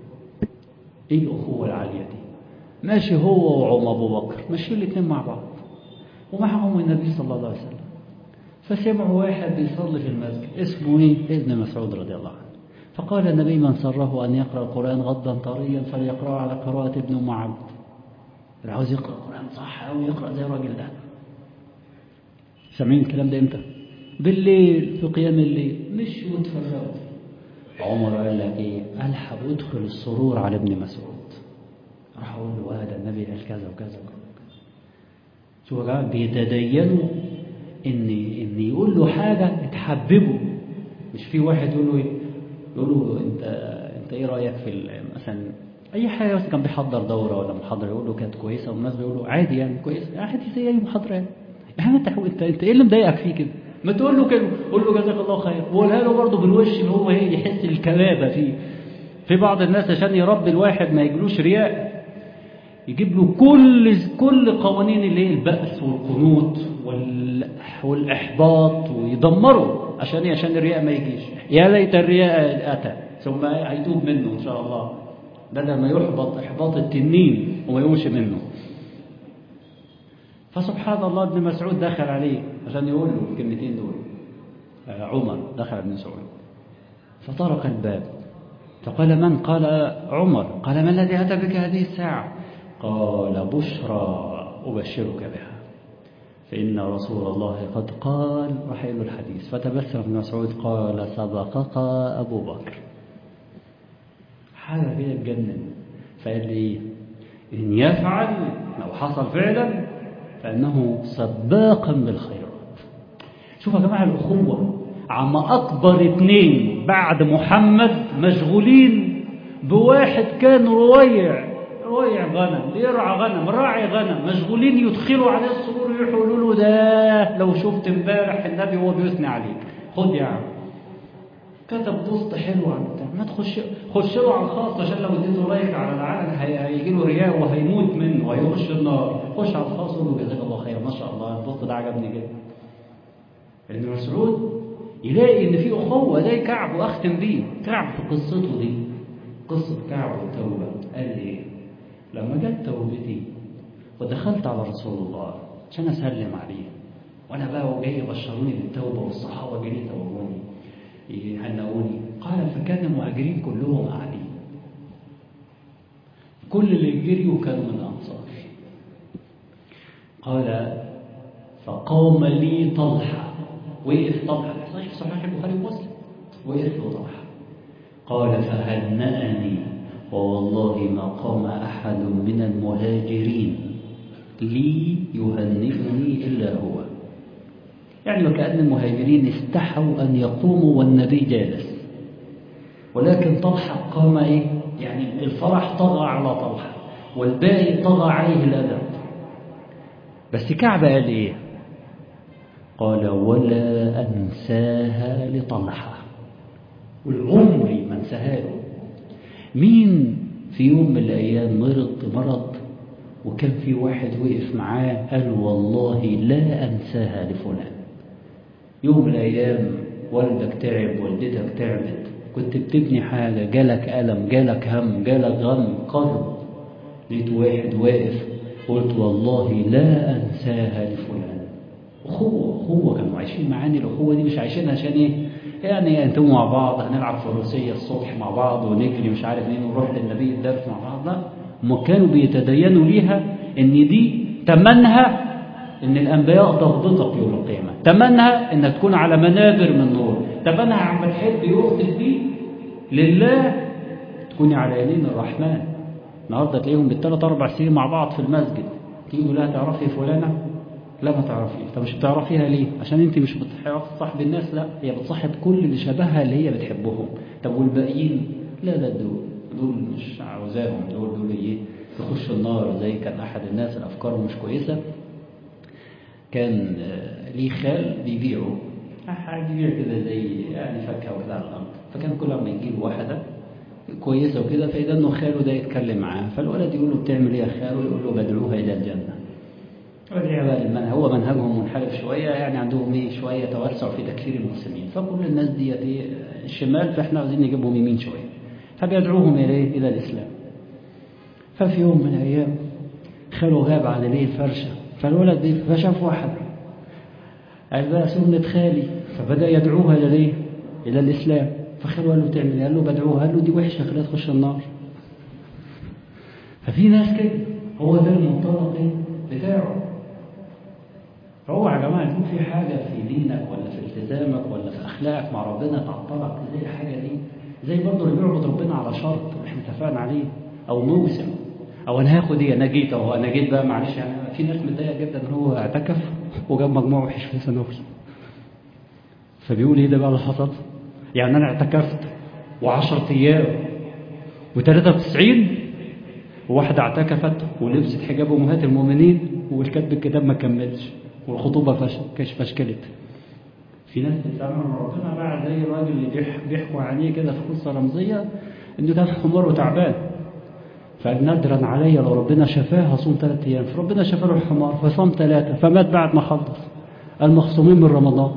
إيه الأخوة العالية دي؟ ماشي هو وعم أبو بكر ماشي الاثنين مع بعض، ومعهم النبي صلى الله عليه وسلم. فسمعوا واحد بيصلي في المسجد اسمه إيه؟ ابن مسعود رضي الله عنه، فقال النبي من سره أن يقرأ القرآن غضا طريا فليقرأ على قراءة ابن أم عبد. اللي عاوز يقرأ القرآن صح أو يقرأ زي الراجل ده. سامعين الكلام ده إمتى؟ بالليل في قيام الليل، مش وتفرقوا. عمر قال لك إيه؟ ألحق وادخل السرور على ابن مسعود، راح أقول له هذا النبي قال كذا وكذا وكذا. شو يا جماعة بيتدينوا إن إن يقول له حاجة تحببه، مش في واحد يقول له إيه؟ يقول له أنت أنت إيه رأيك في مثلا أي حاجة، بس كان بيحضر دورة ولا محاضرة يقول له كانت كويسة، والناس بيقولوا عادي يعني كويس، عادي زي أي محاضرة يعني. يعني انت انت انت ايه اللي مضايقك فيه كده؟ ما تقول له كده، قول له جزاك الله خير، وقولها له برضه بالوش اللي هو ايه يحس الكبابه فيه. في بعض الناس عشان يربي الواحد ما يجلوش رياء يجيب له كل كل قوانين اللي هي البأس والقنوط والاحباط ويدمره عشان ايه؟ عشان الرياء ما يجيش. يا ليت الرياء اتى ثم هيتوب منه ان شاء الله، بدل ما يحبط احباط التنين وما يقومش منه. فسبحان الله ابن مسعود دخل عليه عشان يقول له الكلمتين دول. عمر دخل ابن مسعود فطرق الباب فقال من؟ قال عمر. قال ما الذي أتى بك هذه الساعة؟ قال بشرى أبشرك بها فإن رسول الله قد قال وحيل الحديث. فتبسم ابن مسعود قال صدقك أبو بكر. حاجة كده تجنن. فقال لي إن يفعل لو حصل فعلا فإنه سباقا بالخيرات. شوفوا يا جماعة الأخوة، عم أكبر اتنين بعد محمد مشغولين بواحد كان رويع رويع غنم، يرعى غنم، راعي غنم، مشغولين يدخلوا عليه السرور يقولوا له ده لو شفت امبارح النبي وهو بيثني عليك، خد يا عم. كتب بوست حلو عن بتاع، ما تخش خش له على الخاص عشان لو اديته لايك على العالم هيجي له رياء وهيموت منه وهيخش النار. خش على الخاص وقول له جزاك الله خير ما شاء الله البوست ده عجبني جدا. ابن مسعود يلاقي ان في اخوه زي كعب، واختم بيه كعب في قصته دي، قصه كعب والتوبه. قال لي لما جت توبتي ودخلت على رسول الله عشان اسلم عليه وانا بقى وجاي يبشروني بالتوبه والصحابه جايين يتوبوني يهنئوني، قال فكان المهاجرين كلهم قاعدين، كل اللي جريوا كانوا من الانصار. قال فقام لي طلحه، وقف طلحه صحيح صحيح البخاري ومسلم، وقف له طلحه قال فهنأني ووالله ما قام أحد من المهاجرين لي يهنئني إلا هو. يعني وكأن المهاجرين استحوا أن يقوموا والنبي جالس، ولكن طلحة قام إيه؟ يعني الفرح طغى على طلحة والباقي طغى عليه الأدب. بس كعب قال إيه؟ قال ولا أنساها لطلحة، والعمري ما انساها له. مين في يوم من الأيام مرض مرض وكان في واحد وقف معاه قال والله لا أنساها لفلان. يوم من الأيام والدك تعب، والدتك تعبت، كنت بتبني حاجة، جالك ألم، جالك هم، جالك غم، قرب، لقيت واحد واقف قلت والله لا أنساها لفلان. أخوة أخوة كانوا عايشين معاني الأخوة دي، مش عايشينها عشان إيه؟ يعني انتوا مع بعض هنلعب فروسية الصبح مع بعض ونجري مش عارف مين ونروح للنبي الدرس مع بعض، لا، هم كانوا بيتدينوا ليها ان دي تمنها ان الانبياء تغبطك يوم القيامة، تمنها انك تكون على منابر من نور، تمنها عم تحب يخطب بيه لله تكوني على يمين الرحمن. النهارده تلاقيهم بالثلاث اربع سنين مع بعض في المسجد، تيجوا لها تعرفي فلانة؟ لا ما تعرفيه. طب مش بتعرفيها ليه؟ عشان انت مش بتعرفي تصاحب الناس؟ لا، هي بتصاحب كل اللي شبهها اللي هي بتحبهم. طب والباقيين؟ لا لا دول دول مش عاوزاهم، دول دول ايه؟ يخشوا النار. زي كان احد الناس الافكار مش كويسه، كان ليه خال بيبيعوا حاجه بيبيع كده زي يعني فاكهه وكده على الارض، فكان كل ما يجيب واحده كويسه وكده فاذا انه خاله ده يتكلم معاه، فالولد يقول له بتعمل ايه يا خاله؟ يقول له بدعوها الى الجنه. المنهج هو منهجهم منحرف شوية، يعني عندهم ايه شوية توسع في تكفير المسلمين، فكل الناس دي ايه الشمال، فاحنا عاوزين نجيبهم يمين شوية، فبيدعوهم الى الى الاسلام. ففي يوم من الايام خاله غاب عن ليه الفرشة، فالولد دي فشاف واحد قال بقى سنة خالي، فبدأ يدعوها الى ايه الى الاسلام. فخاله قال له تعمل ايه؟ قال له بدعوها. قال له دي وحشة خليها تخش النار. ففي ناس كده هو ده المنطلق بتاعه. فهو يا جماعة يكون في حاجة في دينك ولا في التزامك ولا في أخلاقك مع ربنا تعطلك زي الحاجة دي، زي برضه اللي بيعبد ربنا على شرط احنا اتفقنا عليه أو موسم، أو أنا هاخد إيه؟ أنا جيت أهو، أنا جيت بقى معلش. يعني في ناس متضايقة جدا إن هو اعتكف وجاب مجموع وحش في ثانوي، فبيقول إيه ده بقى اللي حصل؟ يعني أنا اعتكفت وعشرة أيام وثلاثة وتسعين وواحدة اعتكفت ولبست حجاب أمهات المؤمنين والكتب الكتاب ما كملش والخطوبة فش فشكلت. في ناس بتتعامل مع ربنا بقى زي الراجل اللي بيحكوا عليه كده في قصة رمزية إنه كان حمار وتعبان، فقال ندرا علي لو ربنا شفاه هصوم ثلاث أيام، فربنا شفاه له الحمار فصام ثلاثة، فمات بعد ما خلص. المخصومين من رمضان.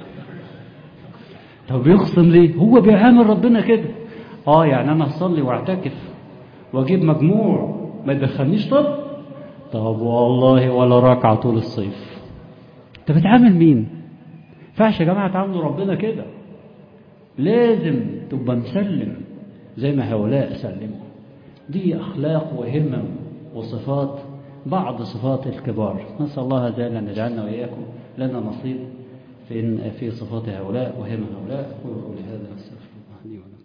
طب بيخصم ليه؟ هو بيعامل ربنا كده. اه يعني أنا أصلي وأعتكف وأجيب مجموع ما يدخلنيش طب؟ طب والله ولا ركعة طول الصيف. انت بتعامل مين؟ فعش يا جماعة تعاملوا ربنا كده، لازم تبقى مسلم زي ما هؤلاء سلموا. دي أخلاق وهمم وصفات، بعض صفات الكبار. نسأل الله تعالى أن يجعلنا وإياكم لنا نصيب في في صفات هؤلاء وهم هؤلاء. أقول قولي هذا، أستغفر الله لي ولكم.